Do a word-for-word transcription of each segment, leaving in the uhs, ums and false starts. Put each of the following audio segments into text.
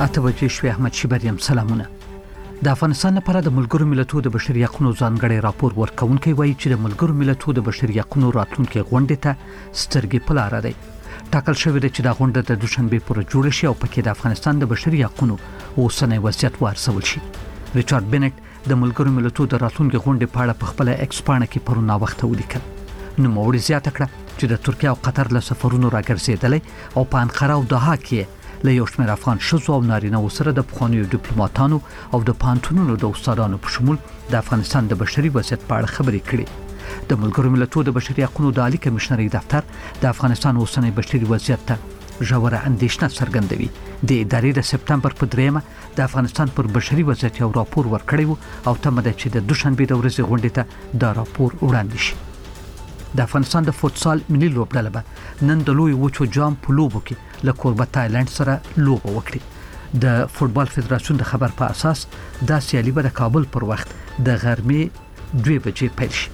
اته بجې شوې. احمد شیبریم سلامونه. د افغانستان لپاره د ملګرو ملتونو د بشري حقوقو ځانګړی راپور ورکونکي وایي چې د ملګرو ملتونو د بشري حقوقو راتلونکي غونډې ته سترګې په لاره دی. ټاکل شوی دی چې دا غونډه د دوشنبه پر جوړ شي او پکې د افغانستان د بشري حقوقو اوسنۍ وضعیت وارسول شي. ریچارډ بنټ د ملګرو ملتونو د راتلونکي غونډې په اړه په خپل ایکس پاڼه کې پرون وخت ولیکل. نو موړي زیاته کړه چې د ترکیه او قطر له سفرونو راګرځېدلې او په انقره او دوحه کې له یو شمېر افغان ښځو او نارینه‌و سره د پخوانیو ډیپلوماټانو او د پوهنتونونو د استادانو په شمول د افغانستان د بشري وضعیت په اړه خبرې کړې. د ملګرو ملتونو د بشري حقوقو د عالی کمشنرۍ دفتر د افغانستان اوسنۍ بشري وضعیت ته ژوره اندېښنه څرګندوي. د ادارې د سپتمبر په دریمه د افغانستان پر بشري وضعیت یو راپور ورکړی و او تمه ده چې د دوشنبه د ورځې غونډې ته دا راپور وړاندې شي. د افغانستان د فوتسال ملي لوبډله به نن د لوی وچو جام په لوبو کې له کوربه تایلند سره لوبه وکړي. د فوتبال فدراسیون د خبر په اساس دا سیالي به د کابل پر وخت د غرمې دوه بجې پیل شي.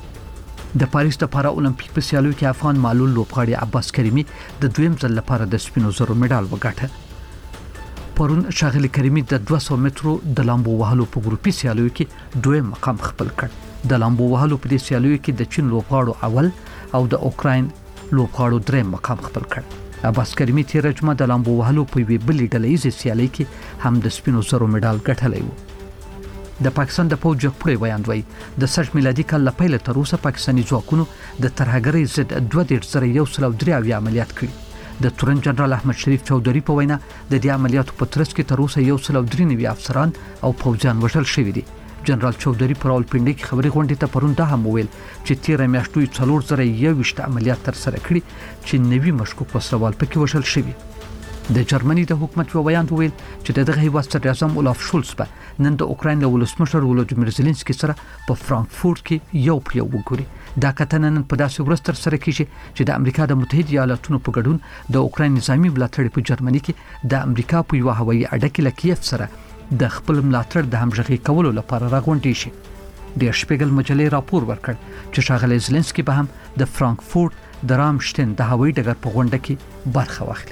د پاریس د پارا اولمپیک په سیالیو کې افغان معلول لوبغاړي عباس کریمي د دویم ځل لپاره د سپینو زرو مډال وګاټه. پرون شاغلی کریمي د دوه سوه مترو د لامبو وهلو په ګروپي سیالیو کې دویم مقام خپل کړ. د لامبو وهلو په دې سیالیو کې د چین لوبغاړو اول او د اوکراین لوبغاړو دریم مقام خپل کړ. عباس کریمي تیر جمعه د لامبو وهلو په وی بلې ډلې ییزې سیالۍ کې هم د سپینو زرو مډال ګټلی و. د پاکستان د پوځ جګپړې ویاندوي د سږ میلادي کال له پیله تر اوسه پاکستاني ځواکونو د ترهګرۍ ضد دوه دېرش زره یو سل او درې اویا عملیات کړي. د تورن جنرال احمد شریف چودري په وینا د دې عملیاتو په ترڅ کې تر اوسه یو سل او درې نوي افسران او پوځیان وژل شوي دي. جنرال چودري پر راولپنډي کې خبري غونډې ته پرون دا هم وویل چې تیر میاشتو څلور زره یوویشت عملیات تر سره کړي چې نوي مشکوک وسلوال پکې وژل شوي. د جرمني د حکومت یو بیان ویل چې دغه هیواد صدر اعظم اولاف شولز به نن د اوکراین له ولسمشر ولودیمیر زيلنسکي سره په فرانکفورت کې یو په یو وګوري. دا کتنه نن په داسې ورځ تر سره کیږي چې د امریکا د متحده ایالاتونو په ګډون د اوکراین نظامی ملاتړ په جرمني کې د امریکا په یو هوایي اډه کې لکیف سره د خپل ملاتړ د همغږي کولو لپاره راغونډي شي. د شپږل مجلې راپور ورکړ چې شاغلی زيلنسکي به هم د فرانکفورت د رامشتین د هوایي ډګر په غونډه کې برخه واخلي.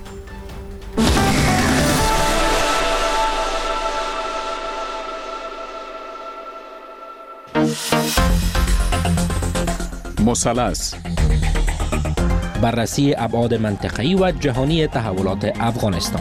مثلث بررسی ابعاد منطقه‌ای و جهانی تحولات افغانستان.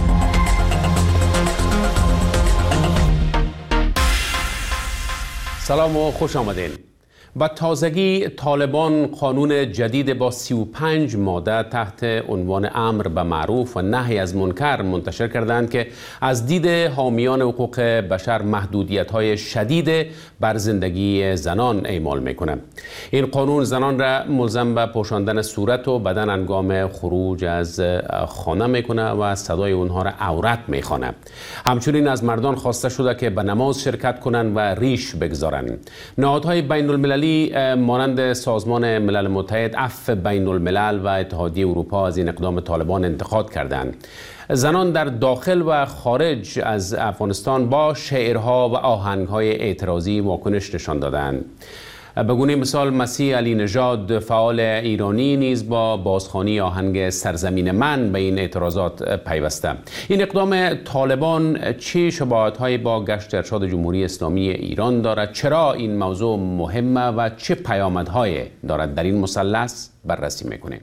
سلام و خوش آمدین. با تازگی طالبان قانون جدید با سی و پنج ماده تحت عنوان امر به معروف و نهی از منکر منتشر کردند که از دید حامیان حقوق بشر محدودیت‌های شدید بر زندگی زنان اعمال می‌کند. این قانون زنان را ملزم به پوشاندن صورت و بدن هنگام خروج از خانه می‌کند و صدای اونها را عورت می‌خواند. همچنین از مردان خواسته شده که به نماز شرکت کنند و ریش بگذارند. نهادهای بین‌المللی مانند سازمان ملل متحد، عفو بین الملل و اتحادیه اروپا از این اقدام طالبان انتقاد کردند. زنان در داخل و خارج از افغانستان با شعرها و آهنگهای اعتراضی واکنش نشان دادند. به گونه مثال مسیح علی نژاد فعال ایرانی نیز با بازخوانی آهنگ سرزمین من به این اعتراضات پیوسته. این اقدام طالبان چه شباهت‌هایی با گشت ارشاد جمهوری اسلامی ایران دارد؟ چرا این موضوع مهمه و چه پیامدهایی دارد؟ در این مثلث بررسی می‌کنیم.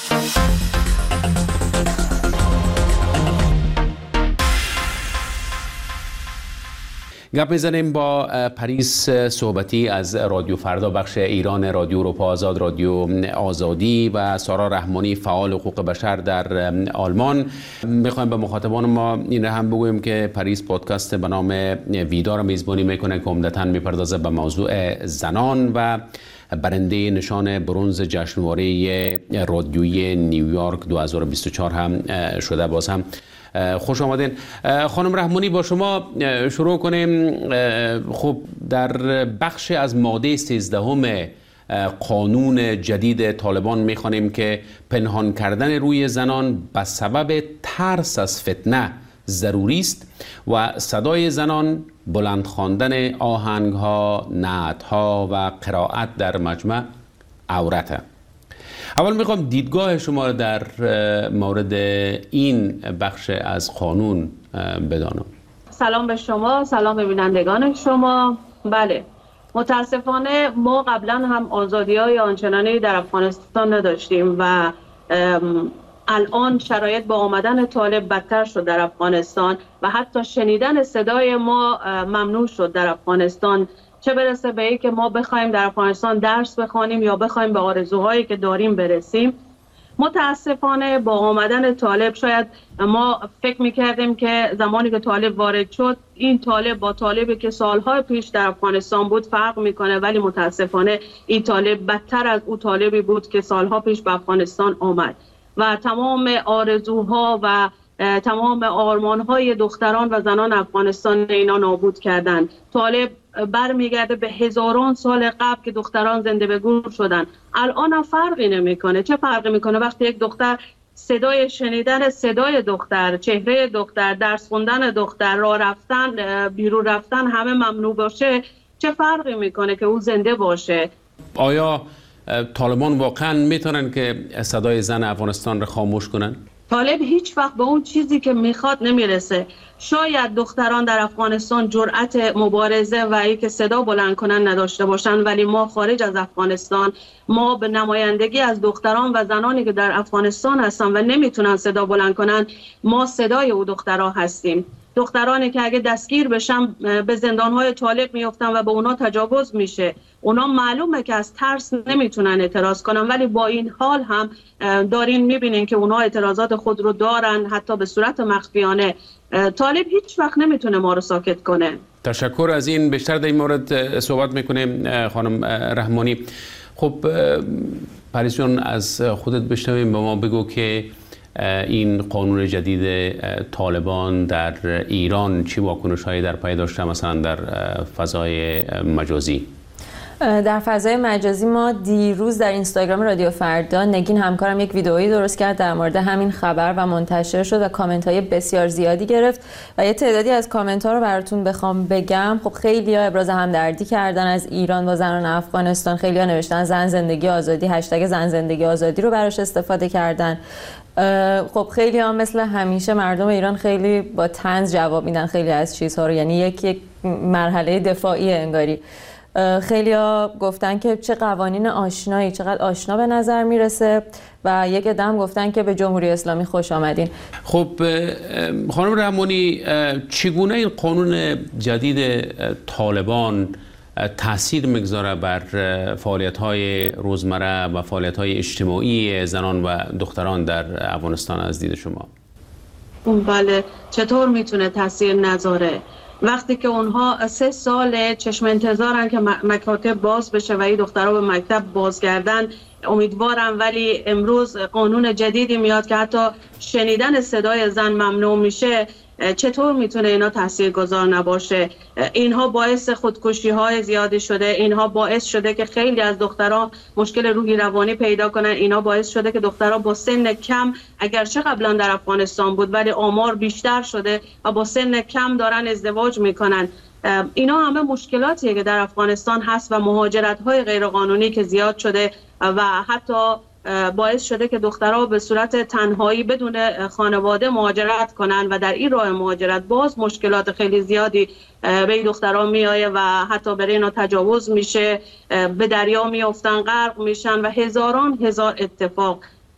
گپ میزنیم با پریس صحبتی از رادیو فردا بخش ایران، رادیو اروپا آزاد، رادیو آزادی و سارا رحمانی فعال حقوق بشر در آلمان. میخوایم به مخاطبان ما این را هم بگویم که پریس پادکست به نام ویدا را میزبانی میکنه که عمدتاً میپردازه به موضوع زنان و برنده نشان برنز جشنواره رادیویی نیویورک دو هزار و بیست و چهار هم شده. باز هم خوش آمدین. خانم رحمانی با شما شروع کنیم. خب در بخش از ماده سیزدهم قانون جدید طالبان میخوانیم که پنهان کردن روی زنان به سبب ترس از فتنه ضروری است و صدای زنان، بلند خواندن آهنگ‌ها، نعت‌ها و قرائت در مجمع عورته. اول میخوام دیدگاه شما رو در مورد این بخش از قانون بدانم. سلام به شما، سلام به بینندگان شما. بله، متاسفانه ما قبلا هم آزادی‌های آنچنانی در افغانستان نداشتیم و الان شرایط با آمدن طالب بدتر شد در افغانستان و حتی شنیدن صدای ما ممنوع شد در افغانستان، چه برسه به اینکه ما بخوایم در افغانستان درس بخوانیم یا بخوایم به آرزوهایی که داریم برسیم. متاسفانه با آمدن طالب شاید ما فکر میکردیم که زمانی که طالب وارد شد این طالب با طالبی که سالهای پیش در افغانستان بود فرق میکنه، ولی متاسفانه این طالب بدتر از اون طالبی بود که سالها پیش به افغانستان آمد و تمام آرزوها و تمام آرمانهای دختران و زنان افغانستان اینا نابود کردن. طالب برمیگرده به هزاران سال قبل که دختران زنده به گور شدن. الان هم فرقی نمیکنه. چه فرقی میکنه وقتی یک دختر صدای شنیدن صدای دختر، چهره دختر، درس خوندن دختر، راه رفتن، بیرون رفتن همه ممنوع باشه؟ چه فرقی میکنه که او زنده باشه؟ آیا طالبان واقعا میتونن که صدای زن افغانستان رو خاموش کنن؟ طالب هیچ وقت به اون چیزی که میخواد نمیرسه. شاید دختران در افغانستان جرأت مبارزه و اینکه صدا بلند کنن نداشته باشن، ولی ما خارج از افغانستان، ما به نمایندگی از دختران و زنانی که در افغانستان هستن و نمیتونن صدا بلند کنن، ما صدای او دخترها هستیم. دخترانی که اگه دستگیر بشن به زندانهای طالب میافتن و به اونا تجاوز میشه. اونا معلومه که از ترس نمیتونن اعتراض کنن، ولی با این حال هم دارین میبینین که اونا اعتراضات خود رو دارن، حتی به صورت مخفیانه. طالب هیچ وقت نمیتونه ما رو ساکت کنه. تشکر از این. بیشتر در این مورد صحبت میکنیم خانم رحمانی. خب پریس جان، از خودت بشنویم، به ما بگو که این قانون جدید طالبان در ایران چی واکنش‌هایی در پی داشته، مثلا در فضای مجازی؟ در فضای مجازی ما دیروز در اینستاگرام رادیو فردا نگین همکارم یک ویدئویی درست کرد در مورد همین خبر و منتشر شد و کامنت های بسیار زیادی گرفت و یه تعدادی از کامنت ها رو براتون بخوام بگم. خب خیلی ها ابراز همدردی کردن از ایران با زنان افغانستان، خیلی ها نوشتن زن زندگی آزادی، هشتگ زن زندگی آزادی رو براش استفاده کردن. خب خیلی ها مثل همیشه مردم ایران خیلی با طنز جواب میدن خیلی از چیزها رو، یعنی یک یک مرحله دفاعی انگاری. خیلی ها گفتن که چه قوانین آشنایی، چقدر آشنا به نظر میرسه و یک عدم گفتن که به جمهوری اسلامی خوش آمدین. خب خانم رحمانی، چگونه این قانون جدید طالبان تأثیر میگذاره بر فعالیت‌های روزمره و فعالیت‌های اجتماعی زنان و دختران در افغانستان از دید شما؟ بله، چطور میتونه تأثیر نذاره؟ وقتی که اونها سه سال چشم انتظارن که مکاتب باز بشه و این دخترها به مکتب بازگردن، امیدوارم، ولی امروز قانون جدیدی میاد که حتی شنیدن صدای زن ممنوع میشه. چطور میتونه اینا تاثیرگذار نباشه؟ اینها باعث خودکشی های زیادی شده، اینها باعث شده که خیلی از دخترها مشکل روحی روانی پیدا کنن، اینا باعث شده که دخترها با سن کم، اگرچه قبلا در افغانستان بود ولی آمار بیشتر شده و با سن کم دارن ازدواج میکنن. اینا همه مشکلاتیه که در افغانستان هست و مهاجرت های غیرقانونی که زیاد شده و حتی باعث شده که دخترها به صورت تنهایی بدون خانواده مهاجرت کنن و در این راه مهاجرت باز مشکلات خیلی زیادی به این دخترها میآیه و حتی برای اینا تجاوز میشه، به دریا میافتن، غرق میشن و هزاران هزار اتفاق.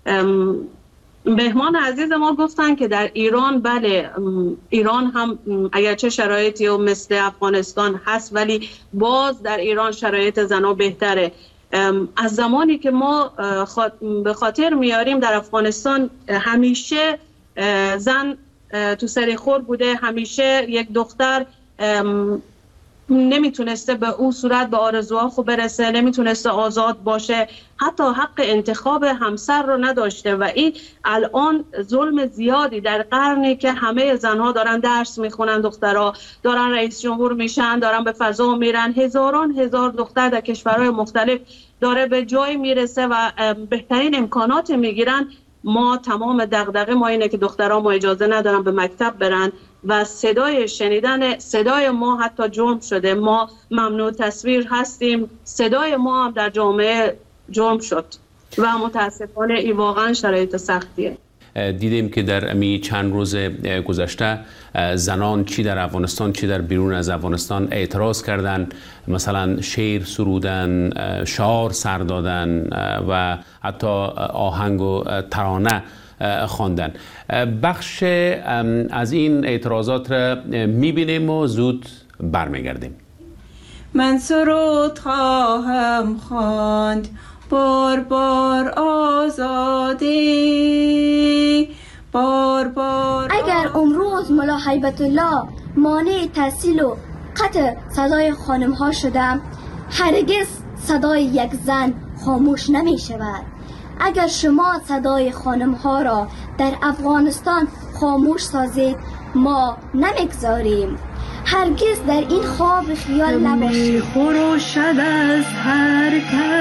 مهمان عزیز ما گفتن که در ایران، بله ایران هم اگرچه شرایطی و مثل افغانستان هست ولی باز در ایران شرایط زنها بهتره. از زمانی که ما به خاطر میاریم در افغانستان همیشه زن تو سر خور بوده، همیشه یک دختر نمیتونسته به اون صورت به آرزوها خوب برسه، نمیتونسته آزاد باشه، حتی حق انتخاب همسر رو نداشته و این الان ظلم زیادی در قرنی که همه زنها دارن درس میخونن، دخترها دارن رئیس جمهور میشن، دارن به فضا میرن، هزاران هزار دختر در کشورهای مختلف داره به جای میرسه و بهترین امکانات میگیرن. ما تمام دغدغه ما اینه که دخترها ما اجازه ندارن به مکتب برن و صدای شنیدن صدای ما حتی جرم شده، ما ممنوع تصویر هستیم، صدای ما هم در جامعه جرم شد. و متاسفانه این واقعا شرایط سختیه. دیدیم که در امی چند روز گذشته زنان چی در افغانستان چی در بیرون از افغانستان اعتراض کردن، مثلا شعر سرودن، شعار سر دادن و حتی آهنگ و ترانه خواندن. بخش از این اعتراضات را میبینیم و زود برمیگردیم. من سرود خواهم خواند بار بار آزادی، بار بار اگر امروز ملا هیبت الله مانع تحصیل و قطع صدای خانم ها شدم، هرگز صدای یک زن خاموش نمی شود. اگر شما صدای خانم ها را در افغانستان خاموش سازید، ما نمیگذاریم. هرگز در این خواب خیال نباشید. خروشد از هر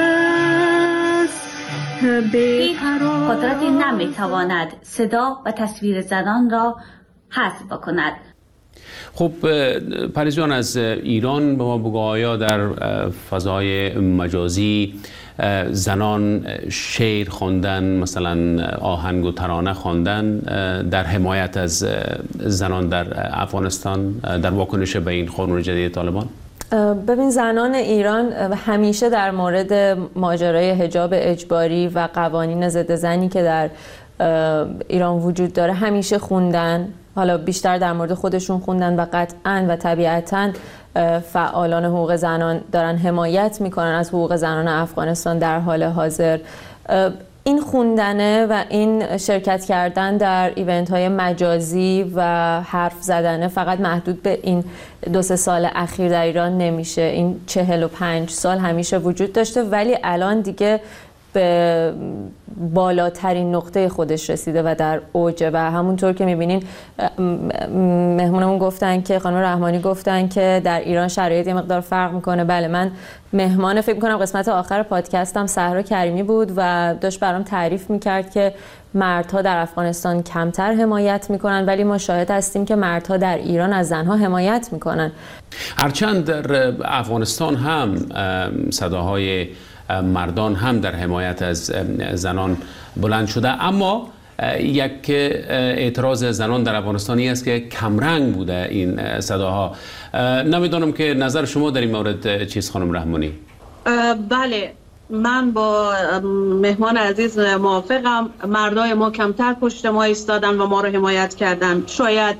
کس هیچ قدرتی نمیتواند صدا و تصویر زنان را حذف بکند. خب پریز جان، از ایران به ما بگو، آیا در فضای مجازی زنان شعر خواندن، مثلا آهنگ و ترانه خواندن در حمایت از زنان در افغانستان در واکنش به این قانون جدید طالبان؟ ببین، زنان ایران همیشه در مورد ماجرای حجاب اجباری و قوانین ضد زنی که در ایران وجود داره همیشه خوندن. حالا بیشتر در مورد خودشون خوندن و قطعاً و طبیعتاً فعالان حقوق زنان دارن حمایت میکنن از حقوق زنان افغانستان در حال حاضر. این خوندنه و این شرکت کردن در ایونت های مجازی و حرف زدنه فقط محدود به این دو سه سال اخیر در ایران نمیشه. این چهل و پنج سال همیشه وجود داشته، ولی الان دیگه به بالاترین نقطه خودش رسیده و در اوجه. و همونطور که میبینین مهمونمون گفتن که خانم رحمانی گفتن که در ایران شرایط یه مقدار فرق میکنه. بله، من مهمان فکر میکنم قسمت آخر پادکستم صحرا کریمی بود و داشت برام تعریف میکرد که مردها در افغانستان کمتر حمایت میکنن، ولی ما شاهد هستیم که مردها در ایران از زنها حمایت میکنن. هرچند در افغانستان هم صداهای مردان هم در حمایت از زنان بلند شده، اما یک اعتراض زنان در افغانستانی است که کمرنگ بوده این صداها. نمیدونم که نظر شما در این مورد چیست خانم رحمانی؟ بله، من با مهمان عزیز موافقم. مردای ما کمتر پشت ما ایستادن و ما رو حمایت کردن. شاید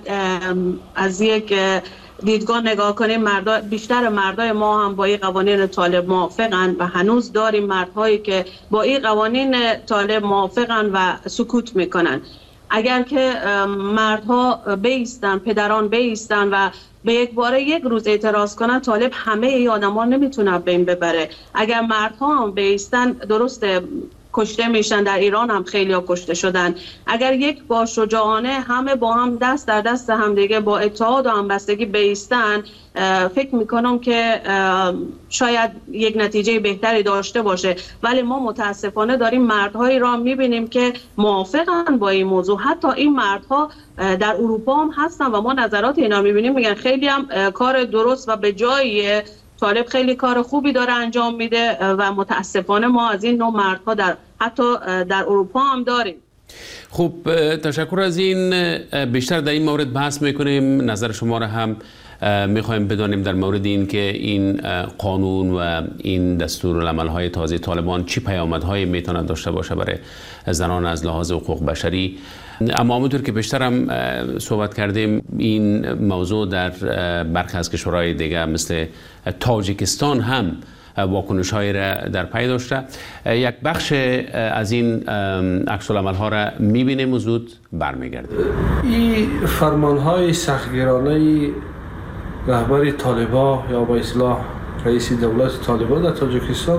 از یک دیدگاه نگاه کنیم، مردا بیشتر مردای ما هم با این قوانین طالب موافقن و هنوز داریم مردهایی که با این قوانین طالب موافقن و سکوت میکنن. اگر که مردها بیستن، پدران بیستن و به یک باره یک روز اعتراض کنن، طالب همه ای آدما نمیتونه بین ببره. اگر مردها هم بیستن، درسته کشته میشن، در ایران هم خیلی ها کشته شدن. اگر یک با شجاعانه همه با هم دست در دست هم دیگه با اتحاد و همبستگی بیستن، فکر میکنم که شاید یک نتیجه بهتری داشته باشه. ولی ما متاسفانه داریم مردهایی را میبینیم که موافقن با این موضوع. حتی این مردها در اروپا هم هستن و ما نظرات اینا میبینیم، میگن خیلی هم کار درست و به جاییه، طالب خیلی کار خوبی داره انجام میده و متاسفانه ما از این نوع مردها در حتی در اروپا هم داریم. خوب، تشکر از این. بیشتر در این مورد بحث میکنیم. نظر شما را هم میخوایم بدانیم در مورد این که این قانون و این دستورالعمل‌های تازه طالبان چی پیامدهایی میتونه داشته باشه برای زنان از لحاظ حقوق بشری. اما همونطور که بیشتر هم صحبت کردیم، این موضوع در برخی از کشورهای دیگه مثل تاجیکستان هم واکنش‌هایی را در پی داشته. یک بخش از این عکس‌العمل‌ها را می‌بینیم و زود برمیگردیم. این فرمان‌های سختگیرانه رهبر طالبان یا با اصطلاح رئیس دولت طالبان در تاجیکستان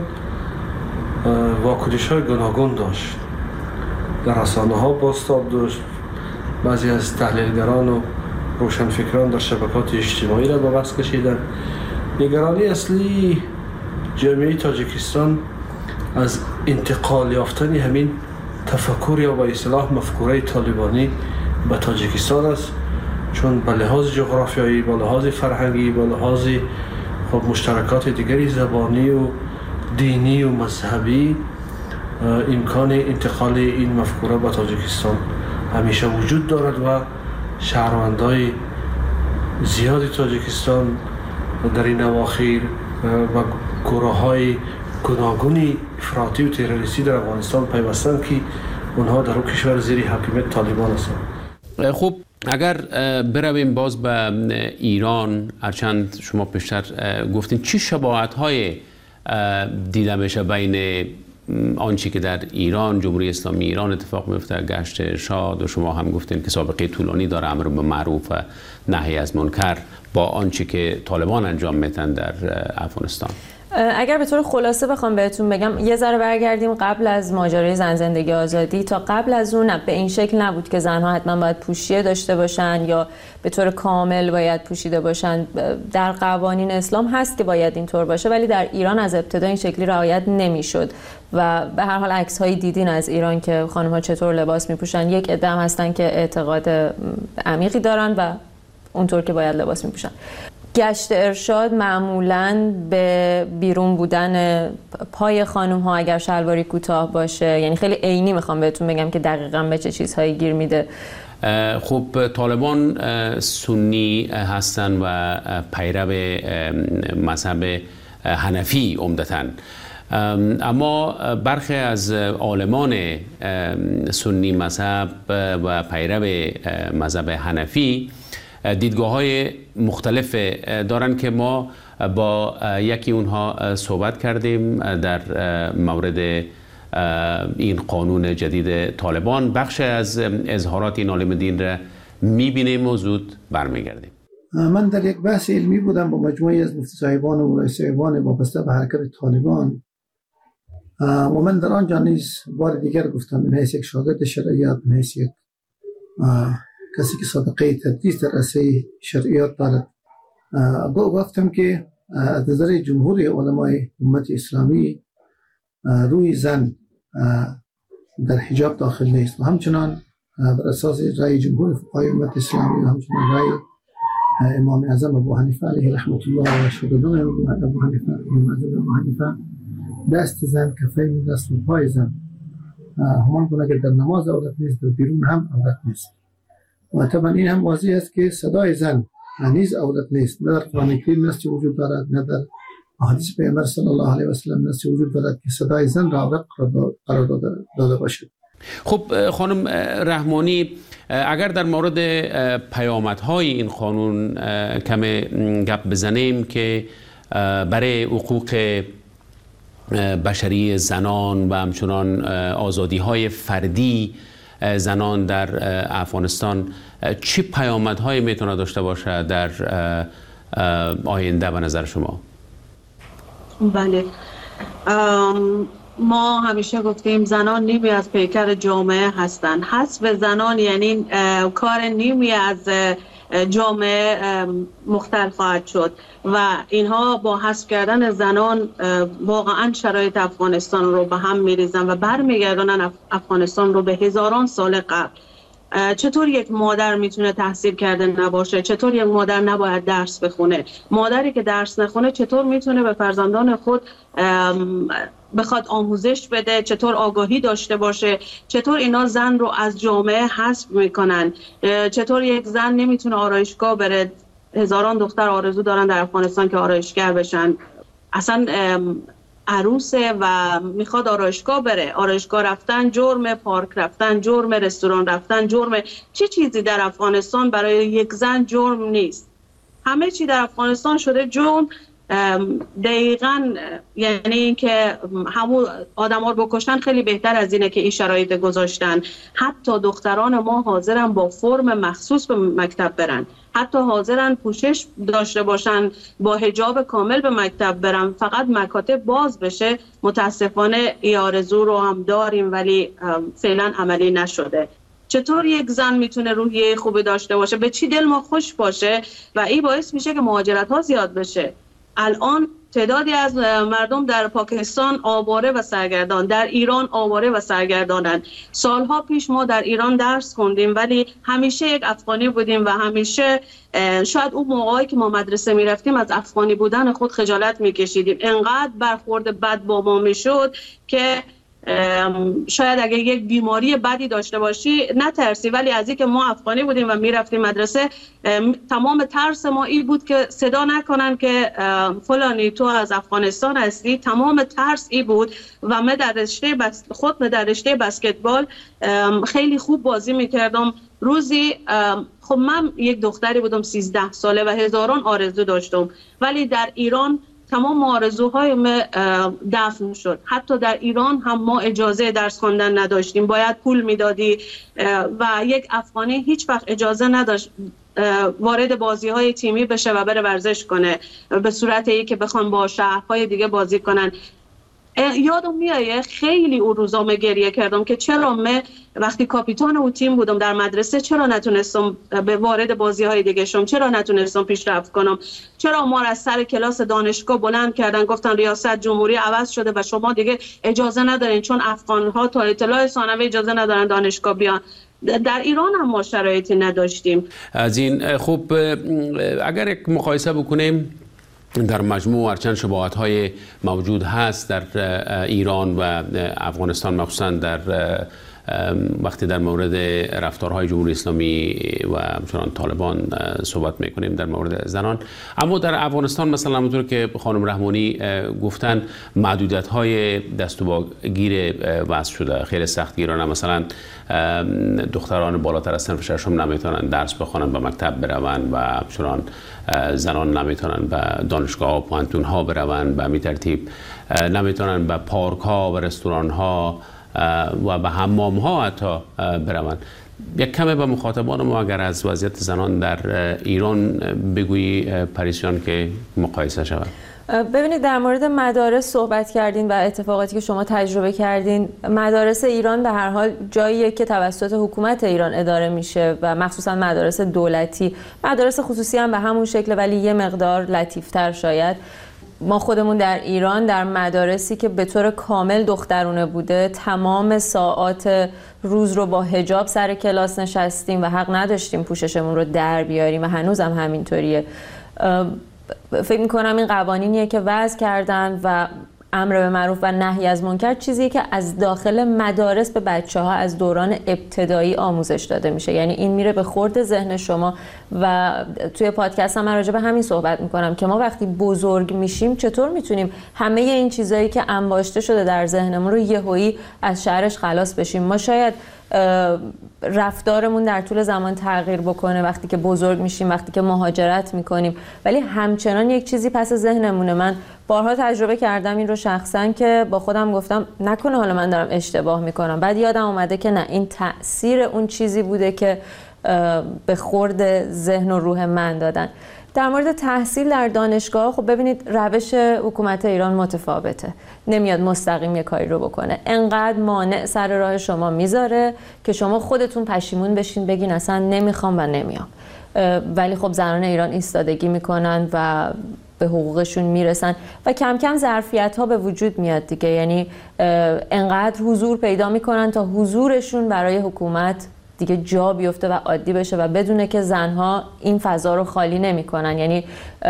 واکنش‌های گوناگون داشت. در رسانه‌ها بازتاب داشت. بعضی از تحلیلگران و روشنفکران در شبکات اجتماعی را به بحث کشیدند. نگرانی اصلی جامعه تاجیکستان از انتقال یافتن همین تفکر یا با اصطلاح مفکوره طالبانی به تاجیکستان است، چون به لحاظ جغرافیایی، به لحاظ فرهنگی، به لحاظ خب مشترکات دیگری زبانی و دینی و مذهبی امکان انتقال این مفکوره به تاجیکستان همیشه وجود دارد و شهروندای زیادی تاجیکستان در این اواخر و گروه‌های گوناگون افراطی و تروریستی در افغانستان پیوستند که اونها در کشور زیر حاکمیت طالبان هستند. خب اگر برویم باز به ایران، هرچند شما پیشتر گفتین چی شباهت‌های دیده میشه بین آنچه که در ایران، جمهوری اسلامی ایران اتفاق میفته، گشت ارشاد، و شما هم گفتین که سابقه طولانی داره امر به معروف و نهی از منکر، با آنچه که طالبان انجام میدن در افغانستان؟ اگر به طور خلاصه بخوام بهتون بگم، یه ذره برگردیم قبل از ماجرای زن زندگی آزادی. تا قبل از اون به این شکل نبود که زنها حتما باید پوشیه داشته باشن یا به طور کامل باید پوشیده باشن. در قوانین اسلام هست که باید اینطور باشه، ولی در ایران از ابتدا این شکلی رعایت نمیشد و به هر حال عکس هایی دیدین از ایران که خانم ها چطور لباس میپوشن. یک عده هستن که اعتقاد عمیقی دارن و اونطور که باید لباس میپوشن. گشت ارشاد معمولاً به بیرون بودن پای خانم ها اگر شلواری کوتاه باشه، یعنی خیلی عینی میخوام بهتون بگم که دقیقاً به چه چیزهایی گیر میده. خب طالبان سنی هستن و پیرو مذهب حنفی عمدتاً، اما برخی از عالمان سنی مذهب و پیرو مذهب حنفی دیدگاه‌های مختلف دارن که ما با یکی اونها صحبت کردیم در مورد این قانون جدید طالبان. بخش از اظهارات این عالم دین را می‌بینیم و زود برمیگردیم. من در یک بحث علمی بودم با مجموعی از مفتی صاحبان و مولای صاحبان وابسته به حرکت طالبان و من در آنجا نیز بار دیگر گفتم من حیث یک شاگرد شرعیات، من حیث یک کسی که سابقه تدریس در رشته شرعیات دارد، گفتم که از نظر جمهور علمای امت اسلامی روی زن در حجاب داخل نیست و همچنان بر اساس رأی جمهور فقهای امت اسلامی و همچنان رأی امام اعظم ابو حنیفه علیه رحمت الله و شاگردان ابو حنیفه امام اعظم ابو حنیفه، دست زن کفین دست و پای زن همان گونه که در نماز عورت نیست در بیرون هم عورت نیست. و طبعا این هم واضح است که صدای زن نیز عورت نیست، نه در قرآن کریم نصی وجود دارد، نه در احادیث پیامبر صلی الله علیه و سلم نصی وجود دارد که صدای زن را عورت قرار داده باشد. خب خانم رحمانی، اگر در مورد پیامدهای این قانون کم گپ بزنیم که برای حقوق بشری زنان و همچنان آزادی‌های فردی زنان در افغانستان چه پیامدهایی میتونه داشته باشه در آینده به نظر شما؟ بله، ما همیشه گفتیم زنان نیمی از پیکر جامعه هستند. حذف زنان یعنی کار نیمی از جامعه مختل خواهد شد و اینها با حذف کردن زنان واقعا شرایط افغانستان رو به هم میریزن و برمیگردونن افغانستان رو به هزاران سال قبل. چطور یک مادر میتونه تحصیل کرده نباشه؟ چطور یک مادر نباید درس بخونه؟ مادری که درس نخونه چطور میتونه به فرزندان خود بخواد آموزش بده؟ چطور آگاهی داشته باشه؟ چطور اینا زن رو از جامعه حذف میکنن؟ چطور یک زن نمیتونه آرایشگاه بره؟ هزاران دختر آرزو دارن در افغانستان که آرایشگر بشن، اصلا عروسه و میخواد آرایشگاه بره. آرایشگاه رفتن جرم، پارک رفتن جرم، رستوران رفتن جرم. چه چیزی در افغانستان برای یک زن جرم نیست؟ همه چی در افغانستان شده جرم. دقیقاً یعنی اینکه همون آدم ها رو بکشتن خیلی بهتر از اینه که این شرایط گذاشتن. حتی دختران ما حاضرن با فرم مخصوص به مکتب برن، حتی حاضرن پوشش داشته باشن، با حجاب کامل به مکتب برن، فقط مکاتب باز بشه. متاسفانه این آرزو رو هم داریم ولی فعلا عملی نشده. چطور یک زن میتونه روحیه خوبی داشته باشه؟ به چی دل ما خوش باشه؟ و این باعث میشه که مهاجرت ها زیاد بشه. الان تعدادی از مردم در پاکستان آواره و سرگردان، در ایران آواره و سرگردانند. سالها پیش ما در ایران درس خوندیم ولی همیشه یک افغانی بودیم و همیشه شاید اون موقعی که ما مدرسه میرفتیم از افغانی بودن خود خجالت میکشیدیم. انقدر برخورد بد با ما میشد که شاید اگه یک بیماری بدی داشته باشی نترسی، ولی از اینکه ما افغانی بودیم و میرفتیم مدرسه تمام ترس ما این بود که صدا نکنن که فلانی تو از افغانستان هستی. تمام ترس این بود و من در رشته بس خود در رشته بسکتبال خیلی خوب بازی میکردم. روزی خب من یک دختری بودم سیزده ساله و هزاران آرزو داشتم، ولی در ایران تمام آرزوهای ما دفن شد. حتی در ایران هم ما اجازه درس خواندن نداشتیم، باید پول میدادی و یک افغانی هیچ وقت اجازه نداشت وارد بازی های تیمی بشه و بره ورزش کنه به صورت ای که بخوان با شهرهای دیگه بازی کنن. یادم میایه خیلی اون روزا من گریه کردم که چرا من وقتی کاپیتان اون تیم بودم در مدرسه چرا نتونستم به وارد بازی های دیگه شم، چرا نتونستم پیشرفت کنم، چرا ما را از سر کلاس دانشگاه بلند کردن گفتن ریاست جمهوری عوض شده و شما دیگه اجازه ندارین، چون افغان ها تا اطلاع ثانوی اجازه ندارن دانشگاه بیان. در ایران هم ما شرایطی نداشتیم. از این خوب اگر یک مقایسه بکنیم در مجموع هرچند شباهت‌های موجود هست در ایران و افغانستان، مخصوصا در وقتی در مورد رفتارهای جمهوری اسلامی و همچنان طالبان صحبت میکنیم در مورد زنان، اما در افغانستان مثلا همونطور که خانم رحمانی گفتن محدودیت‌های دست و باگیر وضع شده، خیلی سختگیرانه. مثلا دختران بالاتر از صنف ششم نمیتونن درس بخونن، به مکتب برون و همچنان زنان نمیتونن به دانشگاه و پوهنتون ها برون، به همین ترتیب نمیتونن به پارک ها و رستوران ها و به حمام ها حتی بروند. یک کمی به مخاطبان ما اگر از وضعیت زنان در ایران بگویی پریسیان که مقایسه شود. ببینید در مورد مدارس صحبت کردین و اتفاقاتی که شما تجربه کردین. مدارس ایران به هر حال جاییه که توسط حکومت ایران اداره میشه و مخصوصا مدارس دولتی. مدارس خصوصی هم به همون شکل ولی یه مقدار لطیفتر شاید. ما خودمون در ایران در مدارسی که به طور کامل دخترونه بوده تمام ساعات روز رو با حجاب سر کلاس نشستیم و حق نداشتیم پوششمون رو در بیاریم و هنوز هم همینطوریه. فکر میکنم این قوانینیه که وضع کردن و امر به معروف و نهی از منکر چیزیه که از داخل مدارس به بچه ها از دوران ابتدایی آموزش داده میشه. یعنی این میره به خورد ذهن شما و توی پادکست هم من راجع به همین صحبت میکنم که ما وقتی بزرگ میشیم چطور میتونیم همه این چیزایی که انباشته شده در ذهنمون رو یهویی از شرش خلاص بشیم. ما شاید رفتارمون در طول زمان تغییر بکنه وقتی که بزرگ میشیم، وقتی که مهاجرت میکنیم، ولی همچنان یک چیزی پس ذهنمونه. من بارها تجربه کردم این رو شخصا که با خودم گفتم نکنه حالا من دارم اشتباه میکنم، بعد یادم اومده که نه، این تأثیر اون چیزی بوده که به خورد ذهن و روح من دادن. در مورد تحصیل در دانشگاه خب ببینید روش حکومت ایران متفاوته، نمیاد مستقیم یک کاری رو بکنه، انقدر مانع سر راه شما میذاره که شما خودتون پشیمون بشین بگین اصلا نمیخوام و نمیام. ولی خب زنان ایران ایستادگی میکنن و به حقوقشون میرسن و کم کم ظرفیت ها به وجود میاد دیگه. یعنی انقدر حضور پیدا میکنن تا حضورشون برای حکومت دیگه جا بیفته و عادی بشه و بدونه که زنها این فضا رو خالی نمی‌کنن. یعنی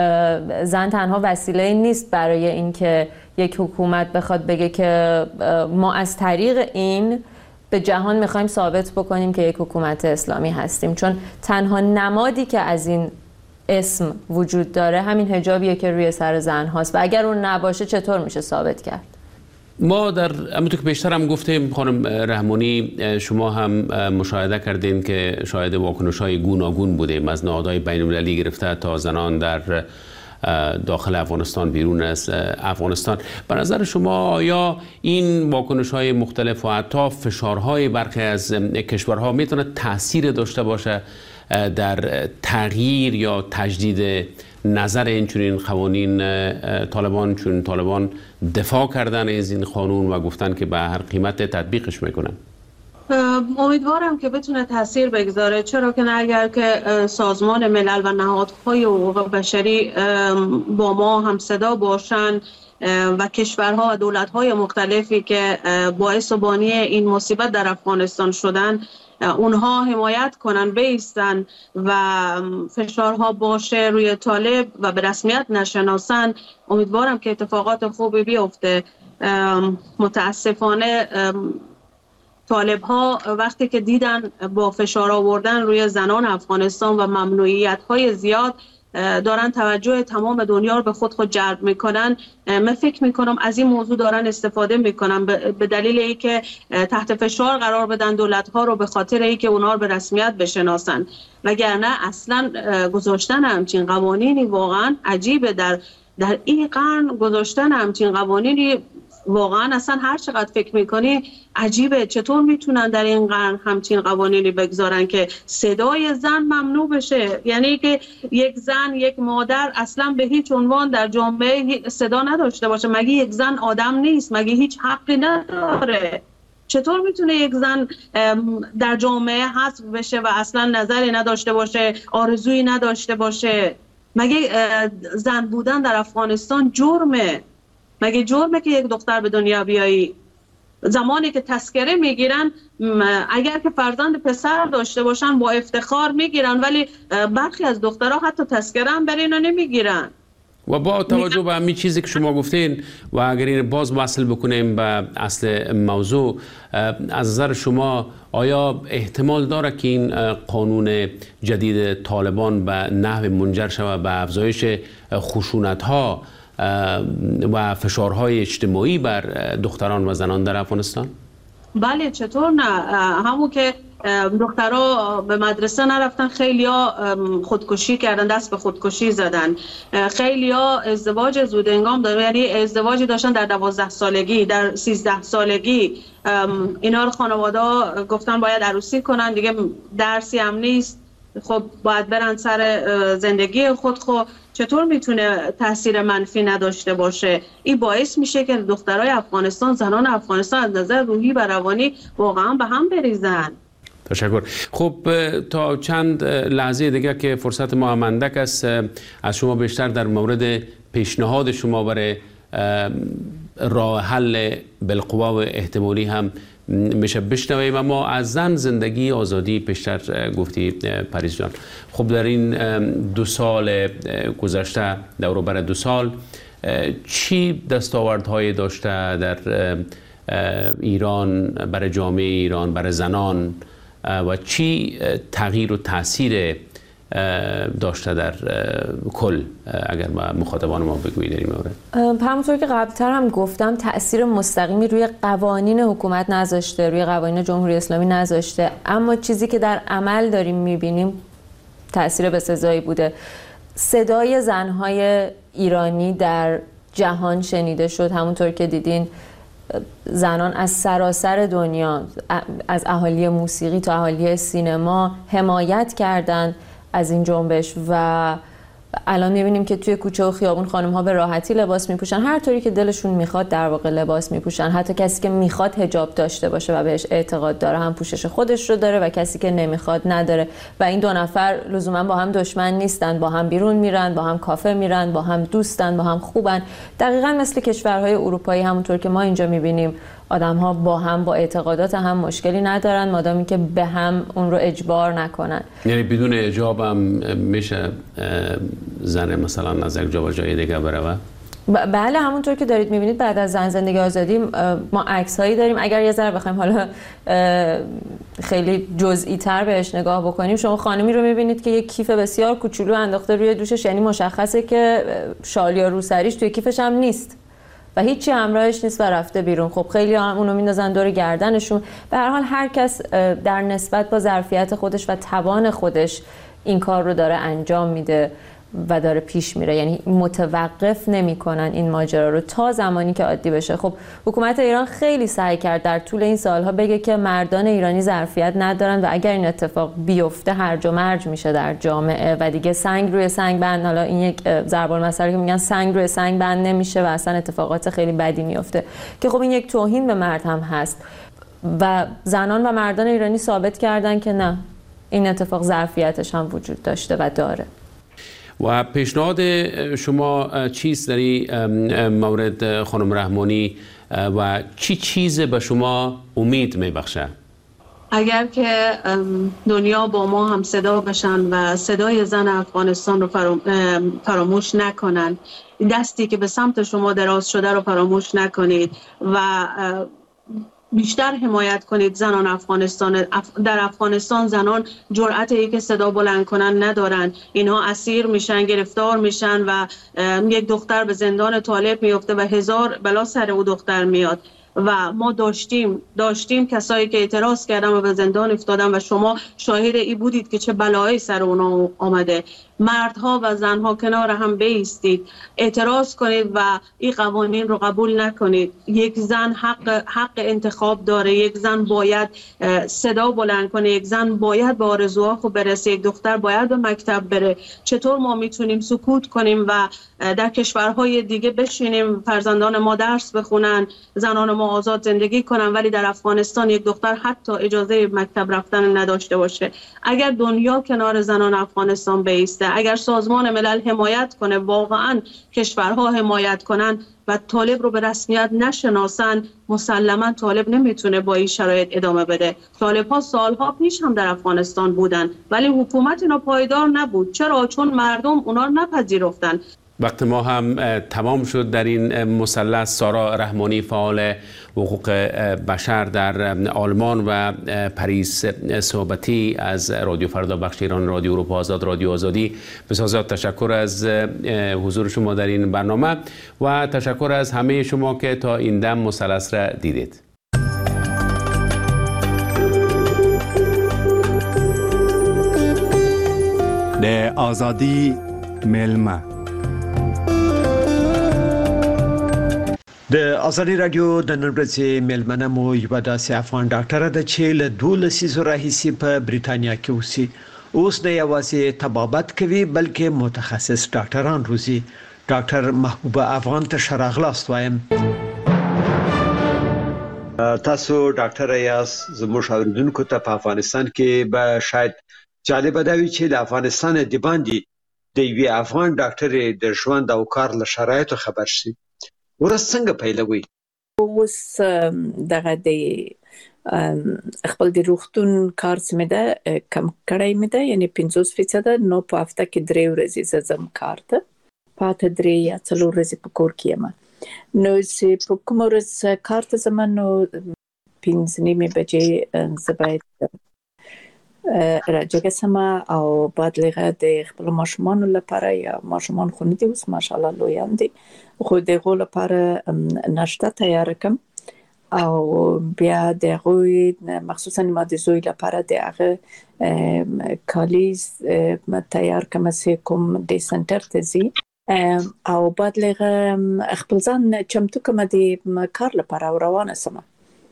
زن تنها وسیله نیست برای اینکه یک حکومت بخواد بگه که ما از طریق این به جهان می‌خوایم ثابت بکنیم که یک حکومت اسلامی هستیم، چون تنها نمادی که از این اسم وجود داره همین حجابیه که روی سر زن هاست و اگر اون نباشه چطور میشه ثابت کرد؟ ما در همونطور که بیشتر هم گفتیم خانم رحمانی، شما هم مشاهده کردین که شاهد واکنش‌های گوناگون بودیم از نهادهای بین‌المللی گرفته تا زنان در داخل افغانستان، بیرون از افغانستان. به نظر شما آیا این واکنش‌های مختلف و حتی فشارهای برخی از کشورها میتونه تأثیر داشته باشه در تغییر یا تجدید نظر اینچنین قوانین طالبان، چون طالبان دفاع کردن از این قانون و گفتن که به هر قیمت تطبیقش میکنن؟ امیدوارم که بتونه تاثیر بگذاره، چرا که اگر که سازمان ملل و نهادهای حقوق بشری با ما هم صدا باشن و کشورها و دولت‌های مختلفی که باعث و بانی این مصیبت در افغانستان شدن اونها حمایت کنن، بیستن و فشارها باشه روی طالب و به رسمیت نشناسن، امیدوارم که اتفاقات خوبی بیفته. متاسفانه طالب ها وقتی که دیدن با فشار آوردن روی زنان افغانستان و ممنوعیت های زیاد دارن توجه تمام دنیا رو به خود خود جلب میکنن، من فکر میکنم از این موضوع دارن استفاده میکنن به دلیل اینکه تحت فشار قرار بدن دولت ها رو به خاطر اینکه اونها رو به رسمیت بشناسن، وگرنه اصلا گذاشتن همچین قوانینی واقعا عجیبه. در در این قرن گذاشتن همچین قوانینی واقعا اصلا هر چقدر فکر میکنی عجیبه. چطور میتونن در این قرن همچین قوانینی بگذارن که صدای زن ممنوع بشه؟ یعنی که یک زن، یک مادر اصلا به هیچ عنوان در جامعه صدا نداشته باشه. مگه یک زن آدم نیست؟ مگه هیچ حقی نداره؟ چطور میتونه یک زن در جامعه حذف بشه و اصلا نظری نداشته باشه، آرزویی نداشته باشه؟ مگه زن بودن در افغانستان جرمه؟ مگه جرمه که یک دختر به دنیا بیایی؟ زمانی که تذکره میگیرن، اگر که فرزند پسر داشته باشن با افتخار میگیرن، ولی برخی از دخترها حتی تذکره هم برای اینا نمیگیرن. و با توجه به همین چیزی که شما گفتین و اگر این باز وصل بکنیم به اصل موضوع، از نظر شما آیا احتمال داره که این قانون جدید طالبان به نحو منجر شود به افزایش خشونت‌ها و فشارهای اجتماعی بر دختران و زنان در افغانستان؟ بله، چطور نه. همون که دخترها به مدرسه نرفتن، خیلی ها خودکشی کردن، دست به خودکشی زدن، خیلی ها ازدواج زود انگام دارن، یعنی ازدواجی داشتن در دوازده سالگی، در سیزده سالگی. اینا رو خانواده ها گفتن باید عروسی کنن، دیگه درسی هم نیست، خب باید برن سر زندگی خود. خب چطور میتونه تاثیر منفی نداشته باشه؟ این باعث میشه که دخترای افغانستان، زنان افغانستان از نظر روحی و روانی واقعا به هم بریزن. تشکر. خب تا چند لحظه دیگه که فرصت ما اندک است، از شما بیشتر در مورد پیشنهاد شما برای راه حل بالقوا و احتمالی هم میشه بشنویم. اما از زن، زندگی، آزادی پیشتر گفتی پریز جان. خب در این دو سال گذشته، دور بر دو سال، چی دستاوردهایی داشته در ایران، برای جامعه ایران، برای زنان، و چی تغییر و تاثیر داشته در کل؟ اگر با مخاطبان ما بگویید در این مورد. همونطور که قبلتر هم گفتم، تأثیر مستقیمی روی قوانین حکومت نذاشته، روی قوانین جمهوری اسلامی نذاشته، اما چیزی که در عمل داریم میبینیم تأثیر بسزایی بوده. صدای زنهای ایرانی در جهان شنیده شد. همونطور که دیدین زنان از سراسر دنیا، از اهالی موسیقی تا اهالی سینما حمایت کردند از این جنبش و الان می‌بینیم که توی کوچه و خیابون خانم‌ها به راحتی لباس می‌پوشن، هر طوری که دلشون میخواد در واقع لباس می‌پوشن. حتی کسی که میخواد حجاب داشته باشه و بهش اعتقاد داره هم پوشش خودش رو داره و کسی که نمیخواد نداره. و این دو نفر لزوما با هم دشمن نیستن، با هم بیرون میرن، با هم کافه میرن، با هم دوستن، با هم خوبن. دقیقاً مثل کشورهای اروپایی، همونطور که ما اینجا می‌بینیم آدم‌ها با هم، با اعتقادات هم مشکلی ندارن مادامی که به هم اون رو اجبار نکنن. یعنی بدون حجاب هم میشه زن مثلا از یک جا به جای دیگه بره؟ بله، همونطور که دارید میبینید بعد از زن زندگی آزادی ما عکس هایی داریم. اگر یه ذره بخوایم حالا خیلی جزئی تر بهش نگاه بکنیم، شما خانمی رو میبینید که یک کیف بسیار کوچولو انداخته روی دوشش، یعنی مشخصه که شال یا روسریش توی کیفش هم نیست و هیچی همراهش نیست و رفته بیرون. خب خیلی هم اونو میندازن دور گردنشون. به هر حال هر کس در نسبت با ظرفیت خودش و توان خودش این کار رو داره انجام میده و داره پیش میره، یعنی متوقف نمیکنن این ماجرا رو تا زمانی که عادی بشه. خب حکومت ایران خیلی سعی کرد در طول این سالها بگه که مردان ایرانی ظرفیت ندارن و اگر این اتفاق بیفته هرج و مرج میشه در جامعه و دیگه سنگ روی سنگ بند، حالا این یک ضرب المثل که میگن سنگ روی سنگ بند نمیشه و اصلا اتفاقات خیلی بدی میفته که خب این یک توهین به مرد هم هست و زنان و مردان ایرانی ثابت کردن که نه، این اتفاق ظرفیتش هم وجود داشته و داره. و پیشنهاد شما چیست در این مورد خانم رحمانی و چی چیز به شما امید میبخشه؟ اگر که دنیا با ما هم صدا بشن و صدای زن افغانستان رو فراموش نکنن، دستی که به سمت شما دراز شده رو فراموش نکنید و بیشتر حمایت کنید زنان افغانستان. در افغانستان زنان جرأت ای که صدا بلند کنن ندارن، اینها اسیر میشن، گرفتار میشن و یک دختر به زندان طالب میفته و هزار بلا سر او دختر میاد و ما داشتیم داشتیم کسایی که اعتراض کردن و به زندان افتادن و شما شاهد ای بودید که چه بلایی سر اونا آمده. مردها و زنها کنار هم بایستید، اعتراض کنید و این قوانین رو قبول نکنید. یک زن حق حق انتخاب داره، یک زن باید صدا بلند کنه، یک زن باید به آرزوها خود برسه، یک دختر باید به مکتب بره. چطور ما میتونیم سکوت کنیم و در کشورهای دیگه بشینیم فرزندان ما درس بخونن، زنان ما آزاد زندگی کنن، ولی در افغانستان یک دختر حتی اجازه مکتب رفتن نداشته باشه؟ اگر دنیا کنار زنان افغانستان بایسته، اگر سازمان ملل حمایت کنه، واقعا کشورها حمایت کنن و طالب رو به رسمیت نشناسن، مسلما طالب نمیتونه با این شرایط ادامه بده. طالب ها سالها پیش هم در افغانستان بودن ولی حکومت اینا پایدار نبود. چرا؟ چون مردم اونا رو نپذیرفتن. وقت ما هم تمام شد در این مثلث. سارا رحمانی، فعال حقوق بشر در آلمان، و پریس صحبتی از رادیو فردا، بخش ایران، رادیو اروپا آزاد، رادیو آزادی. بسیار تشکر از حضور شما در این برنامه و تشکر از همه شما که تا این دم مثلث را دیدید. د آزادی ملمه د ازادي رادیو د نن ورځې مېلمنه مو یوه داسې افغان ډاکټره ده چې له دولس لسیزو راهیسې په بریتانیا کې اوسي. اوس نه یوازې طبابت کوي بلکې متخصص ډاکټران روزي. ډاکټر محبوبه افغان ته ښه راغلاست وایم. تاسو ډاکټره یاست، زموږ اوریدونکو ته په افغانستان کې به شاید جالبه دا وي چې له افغانستان د باندې د یوې افغان ډاکټرې د ژوند او کار له شرایطو خبر شي. ورځ څنګه پیلوي؟ اوس دغه د خپل د روغتون کار سمه ده کم کړای مې ده، یعنی پنځوس فیصد. نو په هفته کې درې ورځې زم کار ته پاته درې یا څلور ورځې په کور کې یم. نو چې په کوم ورځ کار ته زم نو پنځه نیمې بجې زه باید راجګه سمه او بعد لغه د خپل ماشومان لپاره، یا ماشومان خو نه دي اوس ماشاءالله لویان دي، خو دغه لپاره ناشته تیار کوم او بیا دغه مخصوصا ما د زوی لپاره دغه کالیز تیار کوم چې کوم د سنټر ته ځي او بعد لغه خپل ځان چمتو کوم د کار لپاره روانه سمه.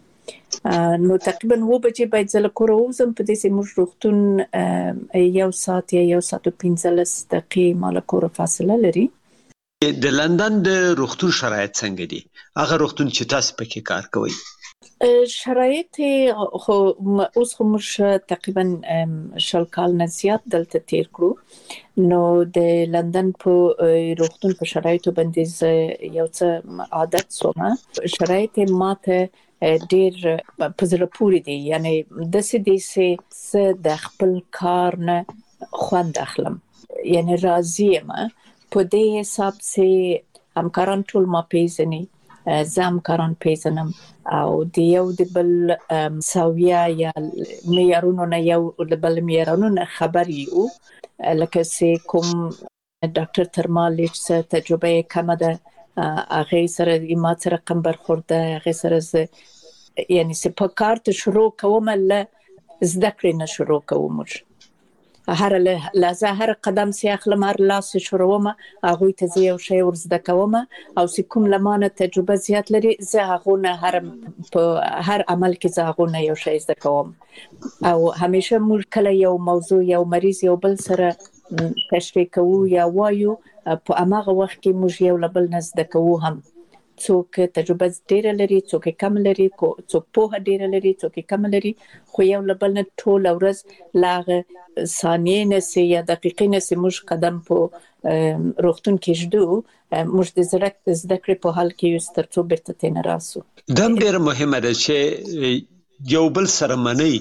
نو تقریبا و بجې باید زه له کوره ووځم. په دې چې موږ روغتون یو ساعت یا یو ساعت و پنځلس دقیقې ما له کوره فاصله لري. د لندن د روغتون شرایط څنګه دي؟ هغه روغتون چې تاسو پکې کار کوئ. شرایط خو اوس خو موږ تقریبا شل کال نه زیات دلته تیر کړو. نو د لندن په روغتون په شرایطو باندې یو څه عادت سوم. شرایط ماته ډیر په زړه پورې دي، یعنی داسې دي چې د خپل کار نه خوند اخلم، یعنی راضي یم په دې حساب چې همکاران ټول ما پیژني، زه همکاران پیژنم او د یو د بل ساویه یا معیارونو نه یو د بل معیارونو نه خبر یو. لکه چې کوم ډاکټر تر ما لږ څه تجربه کمه ده، هغه سره ما سره کم برخورده، هغه سره یعنی چې په کار ته شروع کوم له زده کړې نه شروع کوم. هر لحظه هر قدم چې اخلم، هر لاس شروعوم هغه ته زه یو شی ورزده کوم او چې کوم لمانه تجربه زیات لري زه هغه نه هر په هر عمل کې زه هغه نه یو شی زده کوم. او همیشه موږ کله یو موضوع یو مریض یو بل سره تشریح کوو یا وایو، په هغه وخت کې موږ یو بل نه زده کوو. هم څوک تجربه ډیره لري، څوک کم لري، څوک په ډیره لري، څوک کم لري، خو یو بل نه ټول ورځ لاغه ثانیې نه سي یا دقیقې نه سي موږ قدم په روغتون کې جدو، موږ د زړه زده کړې په حال کې یو ستر څو بیرته تنه راسو. دم ډیر مهمه ده چې یو بل سره منی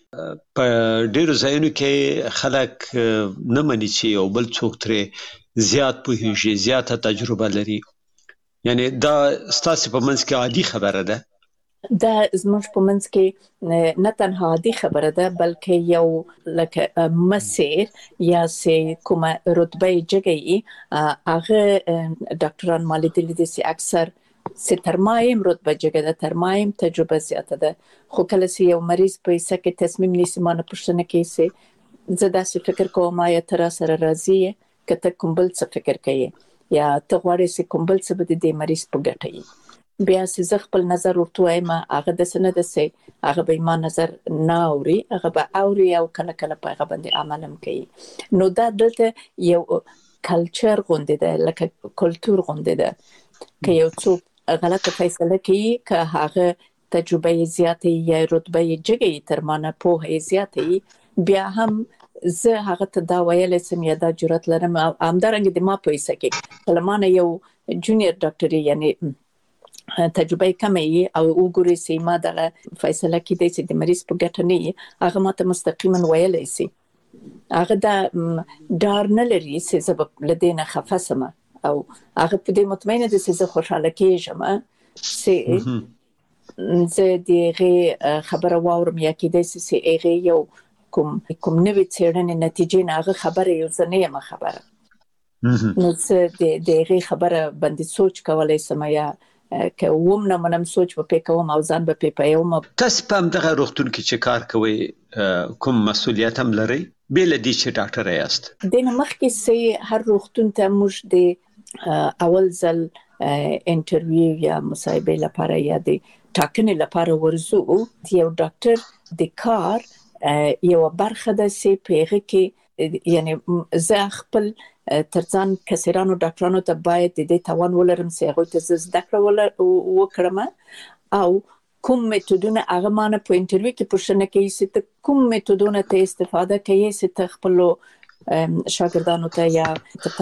په ډیرو ځایونو کې خلک نه مني چې یو بل څوک ترې زیات پوهیږي، زیاته تجربه لري. یعنی دا ستاسو په منځ کې عادي خبره ده؟ دا زموږ په منځ کې نه تنها عادي خبره ده بلکې یو لکه مسیر یا سه کومه رتبه جګی هغه ډاکټران مالي دي چې اکثر سه ترمایم رتبه جګه ده، ترمایم تجربه زیاته ده. خو کله چې یو مریض په ایسه کې تصمیم نیسي مانه پوښتنه کوي چې زه داسې فکر کوم یا تر سره راضی که ته کوم بل څه فکر کوي یا ته غواړې چې کوم بل څه به د دې مریض په ګټه وي. بیا چې زه خپل نظر ورته وایم هغه داسې نه ده چې هغه به ما نظر نه اوري، هغه به اوري او کله کله په هغه باندې عمل هم کوي. نو دا دلته یو کلچر غونډه ده، لکه کلتور غونډه ده که یو څوک غلطه فیصله کوي که هغه تجربه زیاته یا رتبه جګه تر مانه پوهه زیاته بیا هم زه هغه ته دا ویلې سم یا دا جرأت لرم همدارنګه د ما په ایسه کې کلمانه یو جونیور ډاکټر یعنی تجربه کمه او وګوري چې ما دغه فیصله کې د دې مریض په ګټه نه هغه ماته مستقیما ویلې سي هغه دا ډار نه لري چې زه لدينه خفسمه او هغه په دې مطمئنه ده چې زه خوشاله کېږم چې زه دغه خبره واورم یا کې د سي هغه یو کوم کوم نوې څېړنې نتیجې نه هغه خبره یو ځنه یم خبره نو څه د دغه خبره باندې سوچ کولای سم یا که ووم نه منم سوچ په کوم او ځان به په پیوم. تاسو په دغه روغتون کې چې کار کوي کوم مسؤلیت هم لري بل دي چې ډاکټر یاست؟ د مخکې سي هر روغتون ته موږ د اول ځل انټرویو یا مصاحبه لپاره یا د ټاکنې لپاره ورزو. یو ډاکټر د کار یو برخه ده چې پیغه کې یعنی زه خپل ترځان کسرانو ډاکټرانو ته باید د دې توان ولرم چې هغه ته زده کړم وکړم او کوم میتودونه هغه مانه په انټرویو کې پوښتنه کوي چې ته کوم میتودونه ته استفاده کوي چې ته خپل شاګردانو ته یا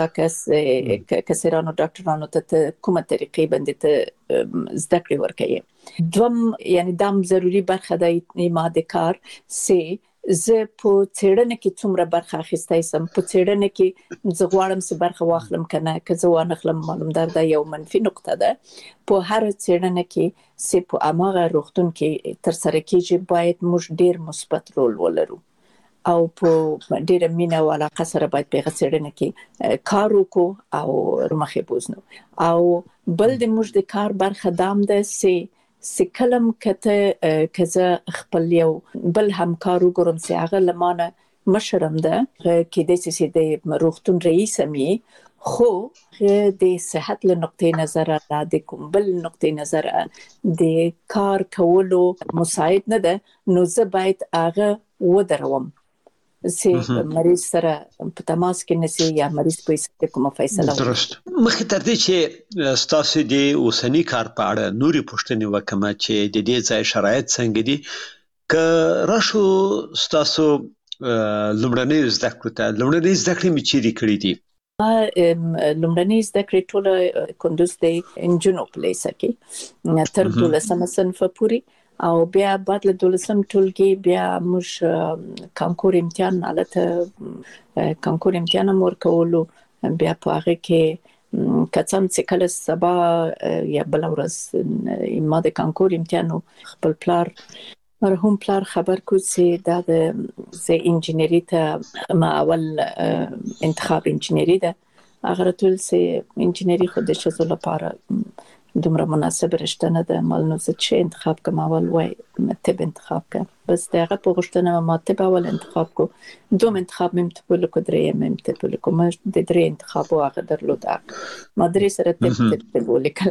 ته کسرانو ډاکټرانو ته کومه طریقې باندې ته زده کړې ورکوي. دوم یعنی دام ضروری برخه د ما د کار چې زه په څېړنه کې څومره برخه اخیستای سم، په څېړنه کې زه غواړم چې برخه واخلم کنه که زه وانخلم معلومدار ده یو منفي نقطه ده. په هر څېړنه کې چې په اماغه روغتون کې تر سره کېږي باید موږ ډیر مثبت رول ولرو او په ډیره مینه او علاقه سره باید په څېړنه کې کار وکړو او مخې بوزنو. او بل د موږ د کار برخه دام ده چې سکلم کته کزه خپل یو بل همکار وګورم چې هغه لمانه مشرم ده کې د سې د روغتون رئیس می خو د صحت له نقطې نظر را د کوم بل نقطې نظر د کار کولو مساعد نه ده نو زه باید هغه ودروم چې مریض سره په تماس کې نسی یا مریض په څه کومه فیصله درست. مخکې تر دې چې تاسو د اوسنی کار په اړه نوري پوښتنې وکم چې د دې ځای شرایط څنګه دي که راشو تاسو لومړنۍ زده کړې ته لومړنۍ زده کړې مې چیرې کړې دي؟ لومړنۍ زده کړې ټوله کندوز د انجنونو په لیسه کې تر دولسمه صنف پورې او بیا بعد له دولسم ټولګي بیا موږ کانکور امتحان حالت کانکور امتحان مور کولو بیا په هغه کې کڅم چې کله سبا یا بل ورځ ما د کانکور امتحان خپل پلار مرحوم پلار خبر کو چې دا د زه انجینری ته ما اول انتخاب انجینری ده هغه ټول چې انجینری خو د شزو لپاره دومره مناسب رشته نه ده مال نو زه چې انتخاب کوم اول وای طب انتخاب کوم بس دغه په غوښتنه ما طب اول انتخاب کو دوم انتخاب مم ته په درې مم ته په کوم د درې انتخاب واغ درلود ما درې سره طب طب ولیکل.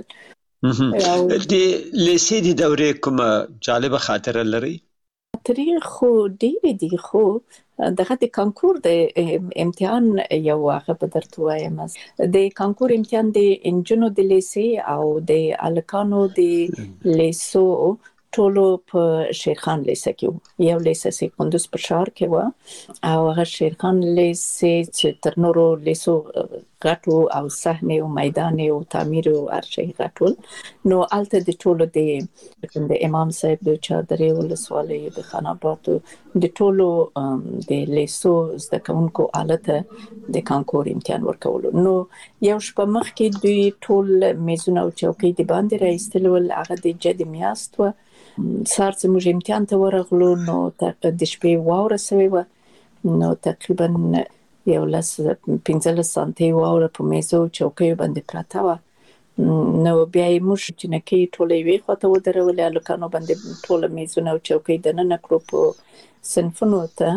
د لیسې د دورې کوم جالب خاطره لري؟ تاریخ خو ډېر دي خو دغه د کانکور د امتحان یو هغه په درته وایم د کانکور امتحان د انجنونو د لیسې او د الکانو د لیسو ټولو په شیرخان لیسه کې یو لیسه سي کندوز په ښار کې و او هغه شیرخان لیسه چې تر نورو لیسو غټو او صحنه او میدان او تعمیر او ارشي غټول نو الته د ټولو د امام صاحب د چادرې ولسوالۍ د خان آباد د ټولو د لیسو زده کوونکو آلته د کانکور امتحان ورکول نو یو شپه مخکې دوی ټول میزونه او چوکۍ د باندې راایستل ول هغه د جد میاشت و سار چې موږ امتحان ته ورغلو نو د شپې واوره سوی و نو تقریبا یو لس پنځلس سانتي واوره په میزو چوکۍ باندې پراته و نو بیا یې موږ جنکۍ ټولې وی خواته ودرولې هلکانو باندې ټول میزونه او چوکۍ دننه کړو په صنفونو ته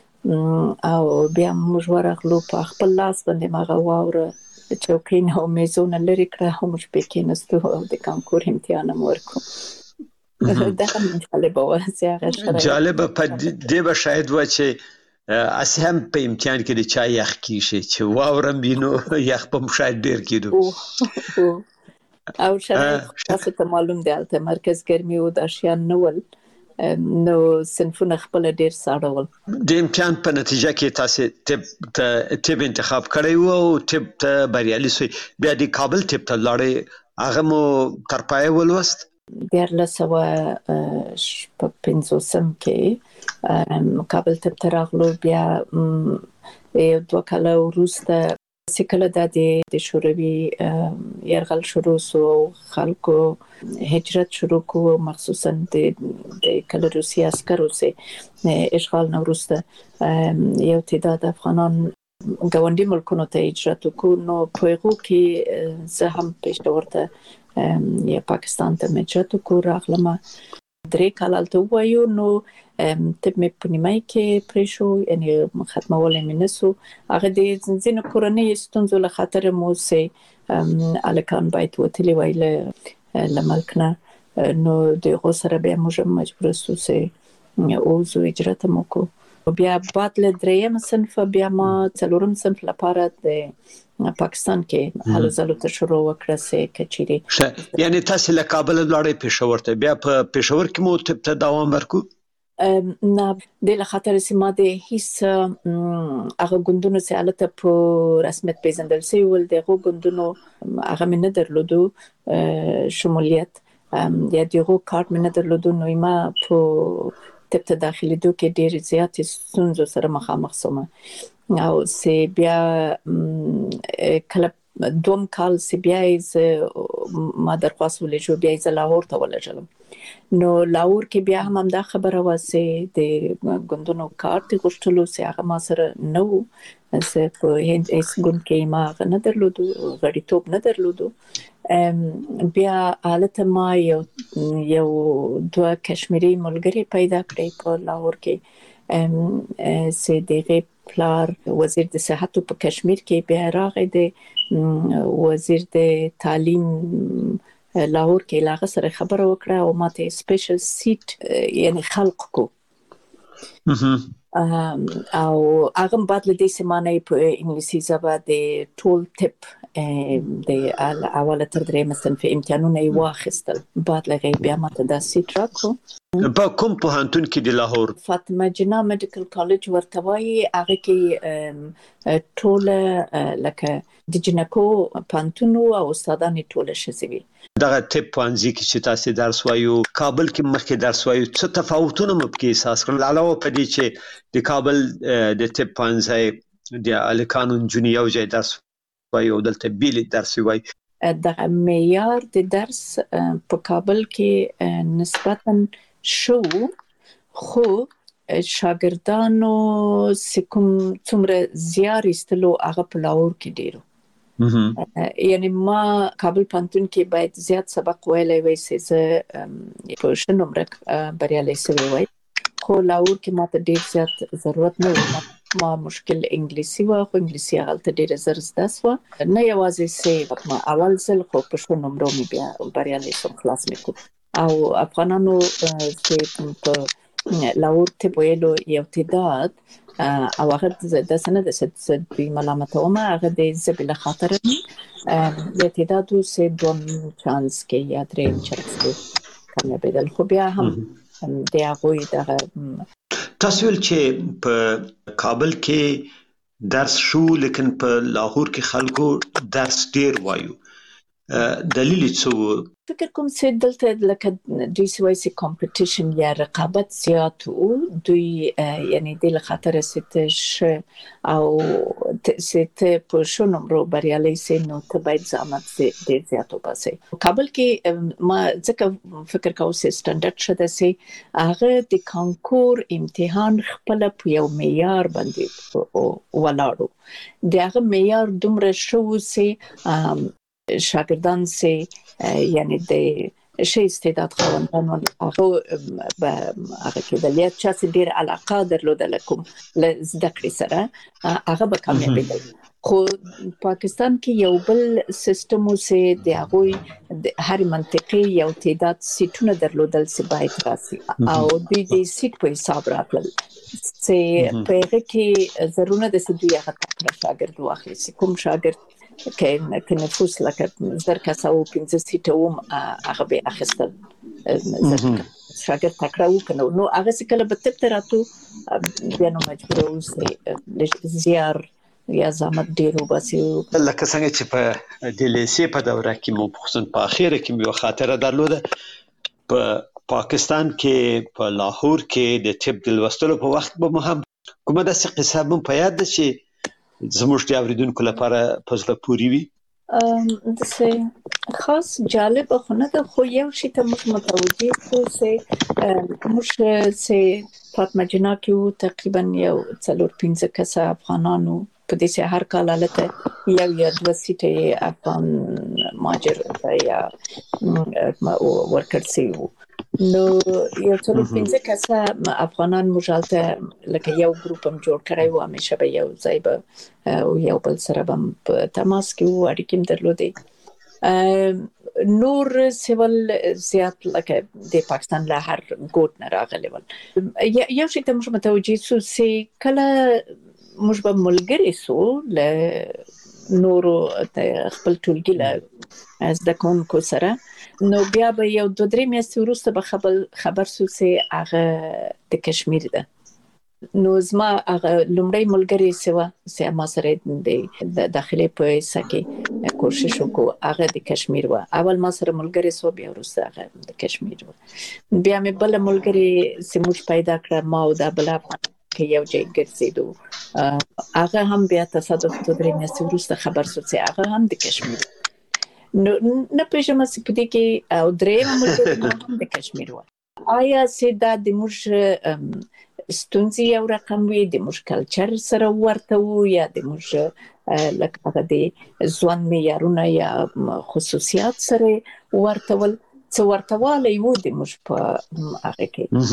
او بیا موږ ورغلو په خپل لاس باندې مغه واوره چوکۍ نه او میزونه لري کړه هم موږ پکې کېناستو او د کانکور امتحان هم ورکړو دا هم جالبه و چې هغه شرایط جالبه په دې به شاید و چې اسی هم په امتحان کې د چا یخ کیږي چې واورم بینو یخ په شاید ډیر کېدو او شرایط تاسو ته معلوم دی البته مرکز ګرمي او د اشیان نول نو صنفونه خپل ډیر ساړه ول د امتحان په نتیجه کې تاسو ټب ټب انتخاب کړی وو او ټب ته بریالي شوی بیا د کابل ټب ته لاړې هغه مو تر پای ولوست دیارلس سوه شپږ پنځوسم کې کابل ته تر راغلو بیا یو دوه کاله وروسته چې کله د شوروي یرغل شروع شو خلکو هجرت شروع کو مخصوصا د کله روسي عسکرو سه اشغال نه وروسته یو تعداد افغانان ګاونډي ملکونو ته هجرت وکړو نو په هغو کې زه هم پېښور ته یا پاکستان ته هجرت وکړو راغلم درې کاله هلته ووایو نو طب مې په نیمایي کې پرې شو یعنې ختمولی مې نه سو هغه د ځینو کورنیو ستونزو له خاطره مو چې هلکان باید وتلي وای له ملک نه نو د هغو سره بیا موږ مجبوره سو چې ووځو هجرت هم وکړو بیا بعد له دریم صنف بیا ما څلورم صنف لپاره د پاکستان کې هلو ځلو ته شروع وکړه سه کچيري یعنی تاسو له کابل لاړې پېښور ته بیا په پېښور کې مو طب ته دوام ورکړو نه د له خاطر چې ما د هیڅ هغه ګوندونو چې الته په رسمیت پیژندل شوی ول دغه ګوندونو هغه مې نه درلودو شمولیت یا دغه کارت مې نه درلودو نو ما په طب ته داخلي دوه کې ډېر زیات ستونزو سره مخامخ شوم او سی بیا کله دوم کال سی بیا ما درخواست ولې بیا ز لاهور ته ولېږم نو لاهور کې بیا هم دا خبره واسه د ګوندونو کارت غوښتلو سي هغه ما سره نو زه په هند اس ګوند کې ما نه درلودو غړیتوب نه درلودو بیا حالت ما یو یو دوه کشمیری ملګری پیدا کړی په لاهور کې سي دغه پلار وزیر د صحت په کشمیر کې بیا راغی د وزیر د تعلیم لاهور کې لاغه سره خبره وکړه او ماته سپیشل سیټ یعنی خلق کو او هغه بعد له دې سیمانه په انګلیسي ژبه د ټول ټپ د اوله تر درېمه صنف امتحانونه یې واخیستل بعد له بیا ماته دا سیټ راکړو په کوم پوهنتون کې د لاهور فاطمه جنا میډیکل کالج ورته وایي هغه کې ټول لکه د جنکو پوهنتون او استادان ټول شوي دغه ټپ پوهنځي کې چې تاسو درس وایو کابل کې مخکې درس وایو څه تفاوتونه مو پکې احساس کړل علاوه په دې چې د کابل د ټپ پوهنځي د الکانو جونی یو ځای درس وایو دلته بیل درس وایي د معیار د درس په کابل کې نسبتاً شو خو شاګردانو سکم څومره زیار استلو هغه په لاهور کې ډیرو یعنی ما کابل پانتون کې باید زیات سبق ویلای وای چې زه په شنومره بریالي شوی وای خو لاهور کې ماته ډیر زیات ضرورت نه و ما مشکل انګلیسي و خو انګلیسي هغه ډیر زر زده سو نه یوازې چې ما اول ځل خو په شنومره مې بیا بریالي شوم خلاص مې کو او افغانانو چې په لاهور ته ویلو یو تعداد او هغه د سند د دوی ملامت او ما هغه د زبله خاطر د تعدادو سه دوم چانس کې یا درې چانس کې کامیابېدل خو بیا هم د هغوی دغه تاسو ول چې په کابل کې درس شو لیکن په لاهور کې خلکو درس ډیر وایو دلیل څه فکر کوم چې دلته لکه دوی سوای سي کمپټیشن یا رقابت زیات وو دوی یعنی د خاطر ستش او ست په شنومرو بریالي سي نو ته باید زحمت ډیر زیات وباسي کابل کې ما ځکه فکر کوم چې سټانډرډ شته سي هغه د کانکور امتحان خپل په یو معیار باندې ولاړو دغه معیار دومره شو سي شاګردان سي یعنی د شي استعداد خواندانو هغه به هغه کې د لیات چا ډیر علاقه درلوده کوم زده کړې سره هغه به کامیابېدل خو پاکستان کې یو بل سیستم سي د هغه هر منطقي یو تعداد سیټونه درلودل سي باید راسي او د دې سیټ په حساب راتل سي په هغه کې ضرورت د سدي هغه شاګرد واخلي کوم شاګرد کې کې نفوس لکه زر کسه او پنځه سیټه وم هغه به اخیستل شاګرد تکراو کنه نو هغه څه کله به تپ راتو بیا نو مجبور اوسې زیار یا زحمت ډیر وباسي لکه څنګه چې په د لیسې په دوره کې مو خصوصا په اخیره کې یو خاطره درلوده په پاکستان کې په لاهور کې د طب د لوستلو په وخت به مو هم کومه داسې قصه مو په یاد ده چې زموږ د اوریدونکو لپاره په زړه پورې وي ام د څه خاص جالب خو نه ده خو یو شی ته موږ متوجه شو چې موږ چې فاطمه جنا کې تقریبا یو څلور پنځه کسه افغانانو په دې چې هر کال حالت یو یا دوه سیټه افغان ماجر یا ورکر سي نو یو څلور پنځه کسه افغانان مجالته لکه یو ګروپ هم جوړ کړی و همیشه به یو ځای به او یو بل سره به په تماس کې و اړیکې درلودې نور سیول زیات لکه د پاکستان له هر ګوټ نه راغلي ول یو شی ته موږ متوجه سو چې کله موږ به ملګری سو له نورو خپل ټولګي له زده کوونکو سره نو بیا به یو دوه درې میاشتې وروسته به خبر خبر سو چې هغه د کشمیر ده نو زما هغه لومړی ملګری سوا چې ما سره د داخلي په سکه کوشش وکړ هغه د کشمیر و اول ما سره ملګری سو بیا وروسته هغه د کشمیر و بیا مې بل ملګری سموج پیدا کړ ما او دا بل کې یو ځای ګرځیدو هغه هم بیا تصادف دوه درې میاشتې وروسته خبر سو چې هغه هم د کشمیر نو نه پېژنم چې په دې کې او درې ملګری د کشمیر و آیا چې دا د موږ ستونزې یو رقم وي د موږ کلچر سره ورته وو یا د موږ لکه د ځوان معیارونه یا خصوصیات سره ورته ول څه ورته والی وو د موږ په هغه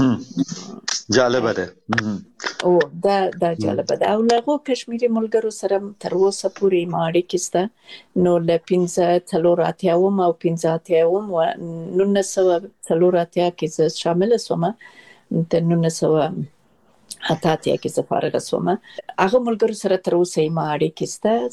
کې جالبه ده او دا دا جالبه ده او له کشمیري ملګرو سره تر اوسه پورې ما اړیکې شته نو له پنځه څلور اتیاوم او پنځه اتیاوم و نولس سوه څلور اتیا کې زه شامله شوم د نولس سوه اته اتیا کې زه فارغه شوم هغه ملګرو سره تر اوسه ما اړیکې شته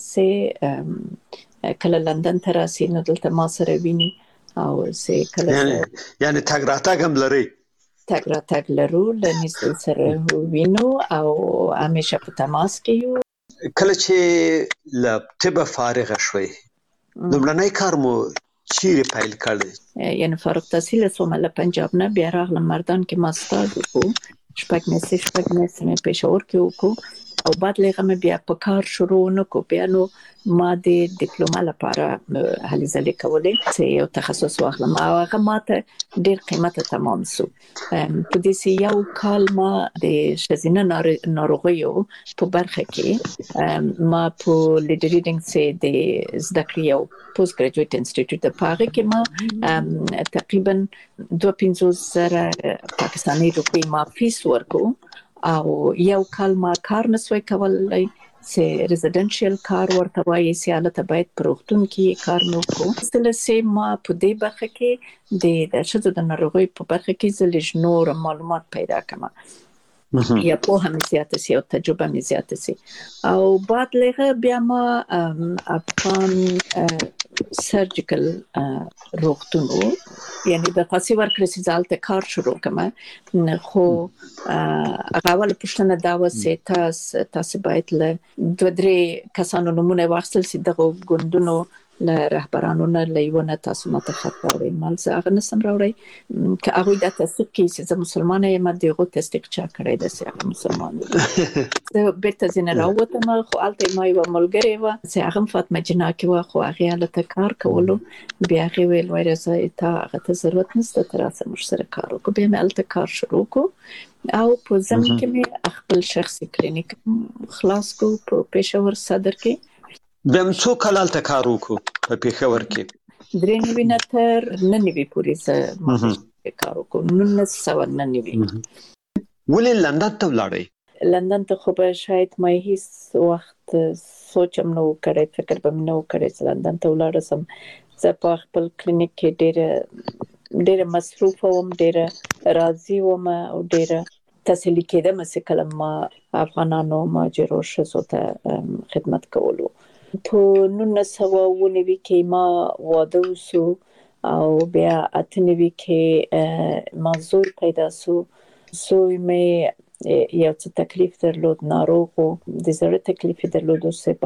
چې کله لندن ته راسي نو دلته ما سره ویني او سه کله یعنی یعنی تاګ راتګ هم لري تاګ راتګ لرو لنیستل سره وینو او همیشه په تماس کې یو کله چې ل طب فارغ شوي لومړنی کار مو چیرې پیل کړی یعنی فارغ تحصیل سوم له پنجاب نه بیا راغلم مردان کې ماستر وکړو شپږ میاشتې شپږ میاشتې مې پېښور کې وکړو او بعد لغه مې بیا په کار شروع نکړو بیا نو ما د ډیپلوما لپاره هلې ځلې کولې چې یو تخصص واخلم او هغه ماته ډېر قیمته تمام شو په دې یو کال ما د ښځینه ناروغیو په برخه کې ما په لیډ ریډینګ سه د زده کړې یو پوسټ ګریجویټ انسټیټیوټ د پاره کې ما تقریبا دوه پنځوس زره پاکستاني روپۍ ما فیس ورکو او یو کال ما کار نسوي کولای چې ریزیدنشل کار ورته وایي چې حالت باید پروختون کې کار نو کو ستل سه ما په دې برخه کې د شذو د ناروغي په برخه کې زلج نور معلومات پیدا کما یا په هم زیاته سي او تجربه مې زیاته سي او بعد لغه بیا ما افغان سرجیکل روغتون و یعنی د خاصي ورکړې چې ځالته کار شروع کړم خو هغه ول پښتنه دا وسه تاسو تاسو باید له دوه درې کسانو نمونه واخیستل چې دغه ګوندونو له رهبرانو نه لیونه تاسو ماته خبرې مال زه هغه نسم راوړی که هغه د تصدیق کې چې زه مسلمانه یم دغه تصدیق چا کړی د سیاق مسلمان زه بیرته زنه راوته ما خو الته ما یو ملګری و چې هغه فاطمه جناکی و خو هغه له کار کولو بیا هغه ویل وایي چې تا هغه ته ضرورت نشته تر اوسه مش سره کار وکړو بیا مې الته کار شروع کو او په زمين کې مې خپل شخصي کلینیک خلاص کو په پېښور صدر کې بهم څو کال ته کار وکړو په پېښور کې درې نوي نه تر نن نوي پورې زه کار وکړم نن سو نن نوي ولې لندن ته ولاړې لندن ته خو به شاید مې هیڅ وخت سوچم نو کړی فکر به نو کړی چې لندن ته ولاړ سم زه په خپل کلینیک کې ډېر ډېر مصروف وم ډېر راضي وم او ډېر تسلی کېدم چې کله ما افغانانو ماجرو شوزو ته خدمت کولو په نولس سوه اوه نوي کې ما واده وسو او بیا اته نوي کې ما زوی پیدا سو زوی مې یو څه تکلیف درلود ناروغ و د زړه تکلیف درلود چې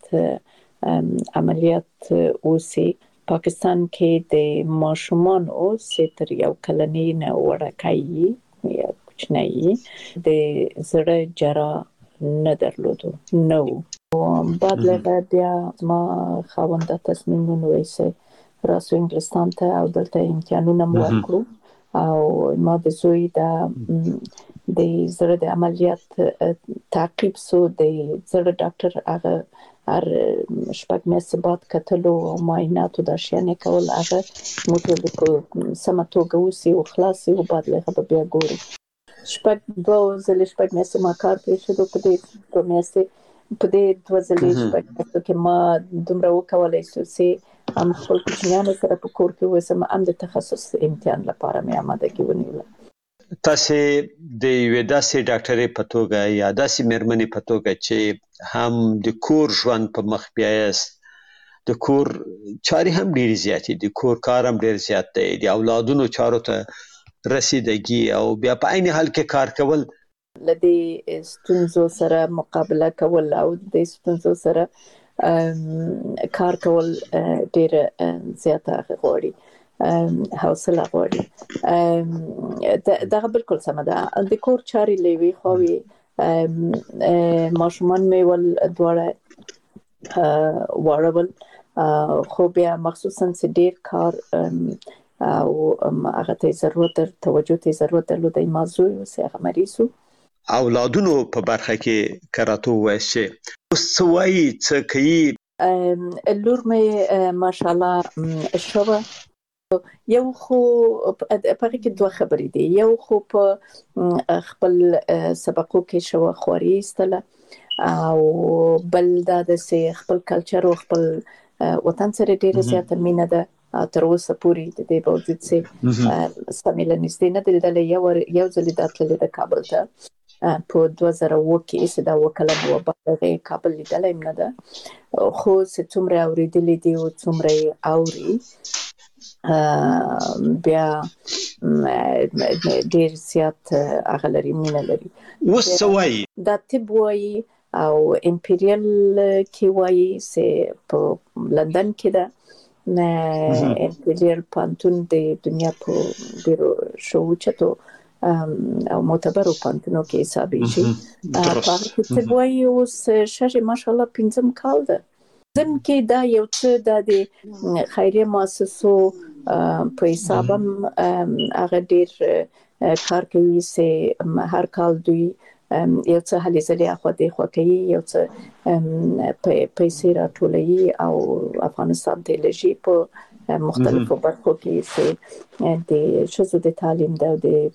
باید عملیات وسي پاکستان کې د ماشومان او ستر یو کلنی نه ورکایي یا کوچنی د زړه جرا نه درلودو نو بعد له بیا ما خاوند تصمیم ونیوی چې راسو انګلستان ته او دلته امتحانونه مو ورکړو او ما د زوی د د زړه د عملیات تعقیب سو د زړه ډاکټر هغه هر شپږ میاشتې بعد کتلو او معایناتو د شیانې کول هغه موږ په سمه توګه وسی او خلاصي او بعد له بیا ګوري شپږ دوه ځلې شپږ میاشتې ما کار پرې شو په دې دوه میاشتې په دې دوه ځلې شپږ میاشتو کې ما دومره وکولای شو چې هم خپل کوچنیانو سره په کور کې اوسم هم د تخصص امتحان لپاره مې آمادګي ونیوله تاسو د یوې داسې ډاکټرې په توګه یا داسې مېرمنې په توګه چې هم د کور ژوند په مخ بیاست د کور چاري هم ډېر زیاتې دي کور کار هم ډېر زیات دی د اولادونو چارو ته رسیدګي او بیا په عین حال کې کار کول لدی ستونزو سره مقابله کول او د ستونزو سره کار کول ډېر زیاته غواړي حوصله غواړي دا بالکل سم ده د کور چاري لوي خو ماشومان مې ول دواړه واړول خو بیا مخصوصا چې ډېر کار او هغه ته ضرورت توجه ته ضرورت درلود موضوع وسه هغه مریضو اولادونو په برخه کې کراته وایي اوس څوای څه کوي لور مې ماشاءالله شوه یو خو په کې دوه خبرې دي یو خو په خپل سبقو کې شوه خوري استله او بل دا د خپل کلچر او خپل وطن سره ډېر زیات مینه ده تر اوسه پورې د دې باوجود چې سمېله نږدې نه دلته یو یو ځل داتله د کابل ته په دوه زره اووه کې چې دا وکړه نو په کابل لیدلای نه ده خو چې څومره اوریدلې دي او څومره اوري بیا ډېر زیات هغه لري مینه لري وسوي دا طب وایي او امپیریل کې وایي چې په لندن کې ده نه امپیریل پانتون د دنیا په ډیرو شو چتو او معتبرو پانتونو کې حسابي شي په هغه طب وایي اوس شاشه ماشاءالله پنځم کال ده ځم کې دا یو څه د خیریه مؤسسو په حساب هم هغه ډیر کار کوي چې هر کال دوی یو څه هلي ځلې اخو د خوکي یو څه پیسې راټولوي او افغانستان ته لږی په مختلفو برخو کې چې د شذو د تعلیم د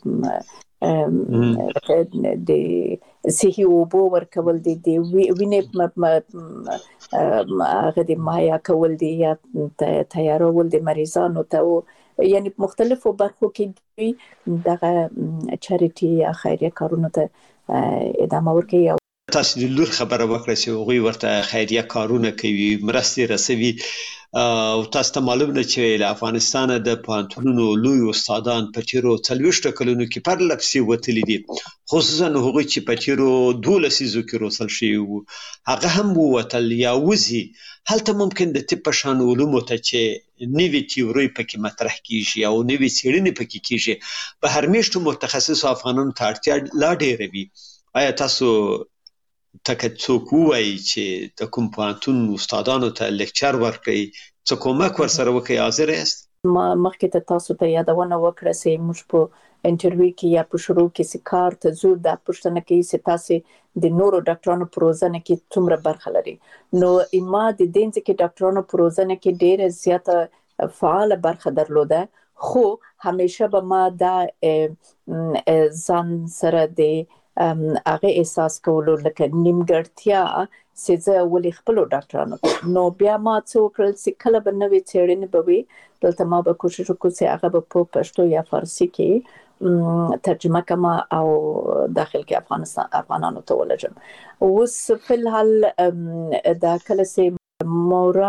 د صحي اوبو ورکول دي د وینې هغه د مایا کول دي یا تیارول د مریضانو ته یعنی مختلفو برخو کې دوی دغه چاریټي یا خیریه کارونه ته ادامه ورکوي. تاسو د لور خبره وکړه چې هغوی ورته خیریه کارونه کوي مرستې رسوي او تاسو ته معلوم ده چې له افغانستان د پوهنتونونو لوی استادان په تیرو څلوېښتو کلونو کې پرله پسې وتلي دي، خصوصا هغوی چې په تیرو دوو لسیزو کې روزل شوي وو، هغه هم ووتل یا وځي. هلته ممکن د طب په شان علومو ته چې نوي تیورۍ پکې مطرح کیږي او نوي څېړنې پکې کیږي، په هر میاشتو متخصصو افغانانو ته اړتیا لا ډېره وي. آیا تاسو تکه څوک ووایي چې د کوم پوهنتون استادانو ته لیکچر ورکړئ، څه کومک ورسره وکړئ، حاضر یاست؟ ما مخکې ته تاسو ته یادونه وکړه چې موږ په انټرویو کې یا په شروع کې چې کار ته ځو دا پوښتنه کوي چې تاسو د نورو ډاکټرانو په روزنه کې څومره برخه لري. نو ما د دې ځکه ډاکټرانو په روزنه کې ډېره زیاته فعال برخه درلوده، خو همیشه به ما دا ځان سره د هغه احساس کولو لکه نیمګړتیا چې زه ولې خپلو ډاکټرانو نو بیا ما څه وکړل چې کله به نوې څېړنې به وي دلته ما به کوشش وکړو چې هغه به په پښتو یا فارسي کې ترجمه کما او داخل کې افغانستان افغانانو ته ولېږم. اوس په الحال دا کله چې مورا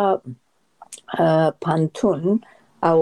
پانتون او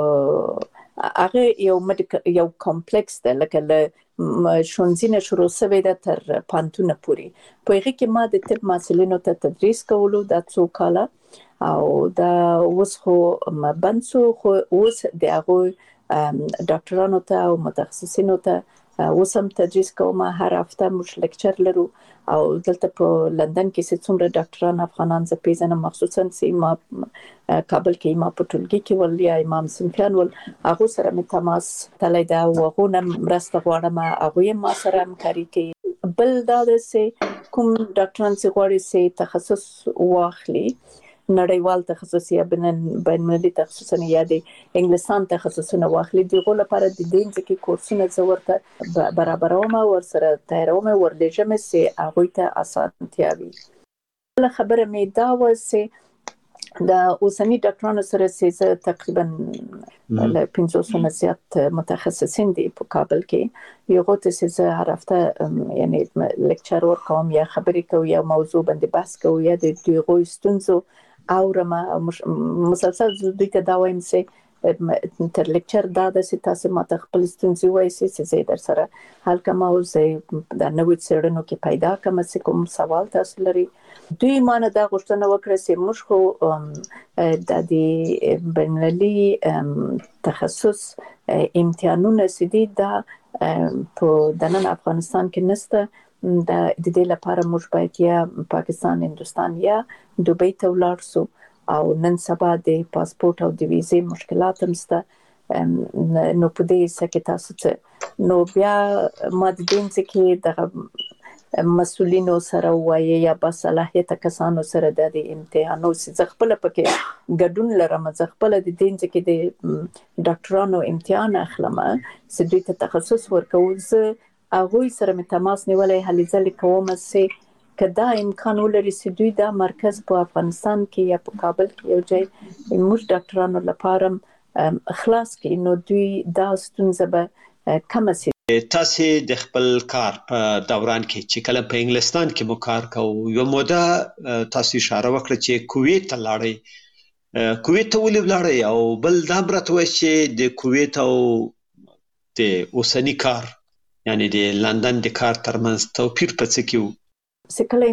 هغه یو یو کمپلیکس ده لکه له شونځینه شروع شوې ده تر پانتونه پورې، په هغه کې ما د طب محصلینو ته تدریس کولو دا څو کاله او دا اوس خو بند شو، خو اوس د هغوی ډاکټرانو ته او متخصصینو ته اوس هم تدریس کوم. هر هفته موږ لیکچر لرو او دلته په لندن کې چې څومره ډاکټران افغانان زه پیژنم، مخصوصا چې ما کابل کې ما په ټولګي کې ول یا امام صنفیان ول، هغو سره مې تماس تللی ده او هغو نه مرسته غواړم، هغوی ما سره همکاري کوي. بل دا ده چې کوم ډاکټران چې غواړي چې تخصص واخلي، نړیوال تخصص یا بین المللي تخصصونه یا د انګلستان تخصصونه واخلي، دغه لپاره د دې ځکه کورسونه زه ورته برابروم او ورسره تیاروم ورلېږم چې هغوی ته اسانتیا وي. بله خبره مې دا وه چې د اوسني ډاکټرانو سره چې زه تقریبا له پنځوسو نه زیات متخصصین دي په کابل کې، هغو ته چې زه هر هفته یعنی لیکچر ورکوم یا خبرې کوو یا موضوع باندې بحث کوو یا د هغوی ستونزو اورم او مسلسل دوی ته دا وایم چې تر لیکچر دا ده چې تاسو ماته خپل ستونزې وایئ چې زه در سره حل کوم او زه د نوې څېړنو کې پیدا کوم چې کوم سوال تاسو لري. دوی مانه دا غوښتنه وکړه چې موږ خو د دې بین المللي تخصص امتحانونه چې دي دا په دننه افغانستان کې نشته، د دې لپاره موږ باید یا پاکستان، هندوستان یا دوبۍ ته ولاړ شو او نن سبا د پاسپورت او د ویزې مشکلات هم شته. نو په دې حصه کې تاسو څه نو بیا ما د دې ځکه د مسؤلینو سره وایي یا با صلاحیته کسانو سره د امتحانو چې خپل پکې ګډون لرم، زه خپل د دې ځکه د ډاکټرانو امتحان اخلم چې دوی ته تخصص ورکوم. زه هغوی سره مې تماس نیولی، هلې ځلې کوم چې که دا امکان ولري چې دوی دا مرکز په افغانستان کې یا په کابل کې یو ځای موږ ډاکټرانو لپاره خلاص کړي، نو دوی دا ستونزه به کمه شي. تاسو د خپل کار په دوران کې چې کله په انګلستان کې مو کار کوو، یو موده تاسو اشاره وکړه چې کویت ته لاړئ، کویت ته ولې ولاړئ؟ او بل دا هم راته وایئ چې د کویت او د اوسني کار یعنی د لندن د کار ترمنځ توپیر په څه کې و؟ چې کله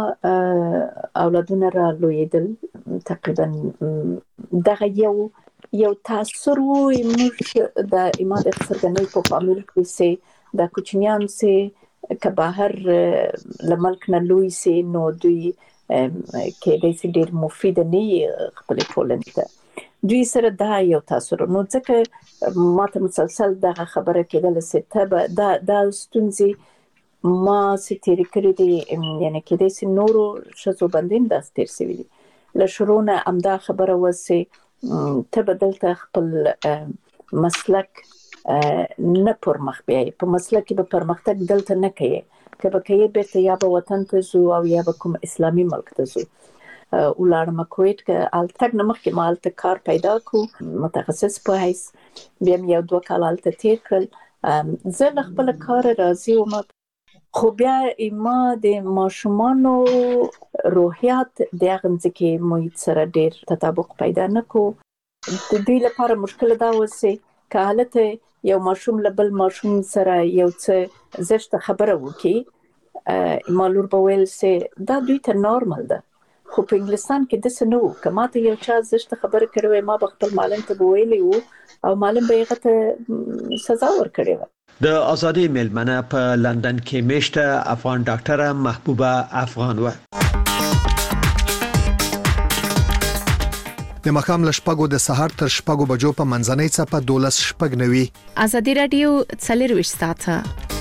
ما اولادونه را لویدل تقریبا دغه یو یو تاثر و موږ د ما د څرګندۍ په فامیل کې چې د کوچنیان چې که بهر له ملک نه لوی سي نو دوی کېدای شي ډېر مفید نه وي خپلې ټولنې ته، دوی سره دا یو تاثر نو ځکه ما ته مسلسل دغه خبره کېدله چې ته به دا دا ستونزې ما چې تېرې کړې دي، یعنې کېدای شي نورو ښځو باندې هم داسې تېر شوي دي. له شروع نه همدا خبره وه چې ته به دلته خپل مسلک نه پرمخ بیایې، په مسلک کې به پرمختګ دلته نه کوې، که به کوې بیرته یا به وطن ته ځو او یا به کوم اسلامي ملک ته ځو. ولاړم کویت که هلته تګ نه مخکې ما هلته کار پیدا کړو متخصص په حیث، بیا مې یو دوه کاله هلته تېر کړل. زه له خپله کاره راضي وم، خو بیا ما د ماشومانو روحیات د هغه ځکه محیط سره ډیر تطابق پیدا نکو. د دوی لپاره مشکل دا وسی که حالت یو ماشوم لبل ماشوم سره یو څه زشت خبره وکي مالور بویل سي دا دوی ته نورمال ده، خو په انګلستان کې د سنو کما ته یو چا زشت خبره کړو ما به خپل معلم ته ویلی وو او معلم به هغه ته سزا ورکړي و. د ازادي میلمنه په لندن کې میشته افغان ډاکټره محبوبه افغان و. د مخام لشپګو د سحر تر شپګو بجو په منځنۍ څپه دولس شپګ نوي. ازادي رادیو څلور وشت ساعته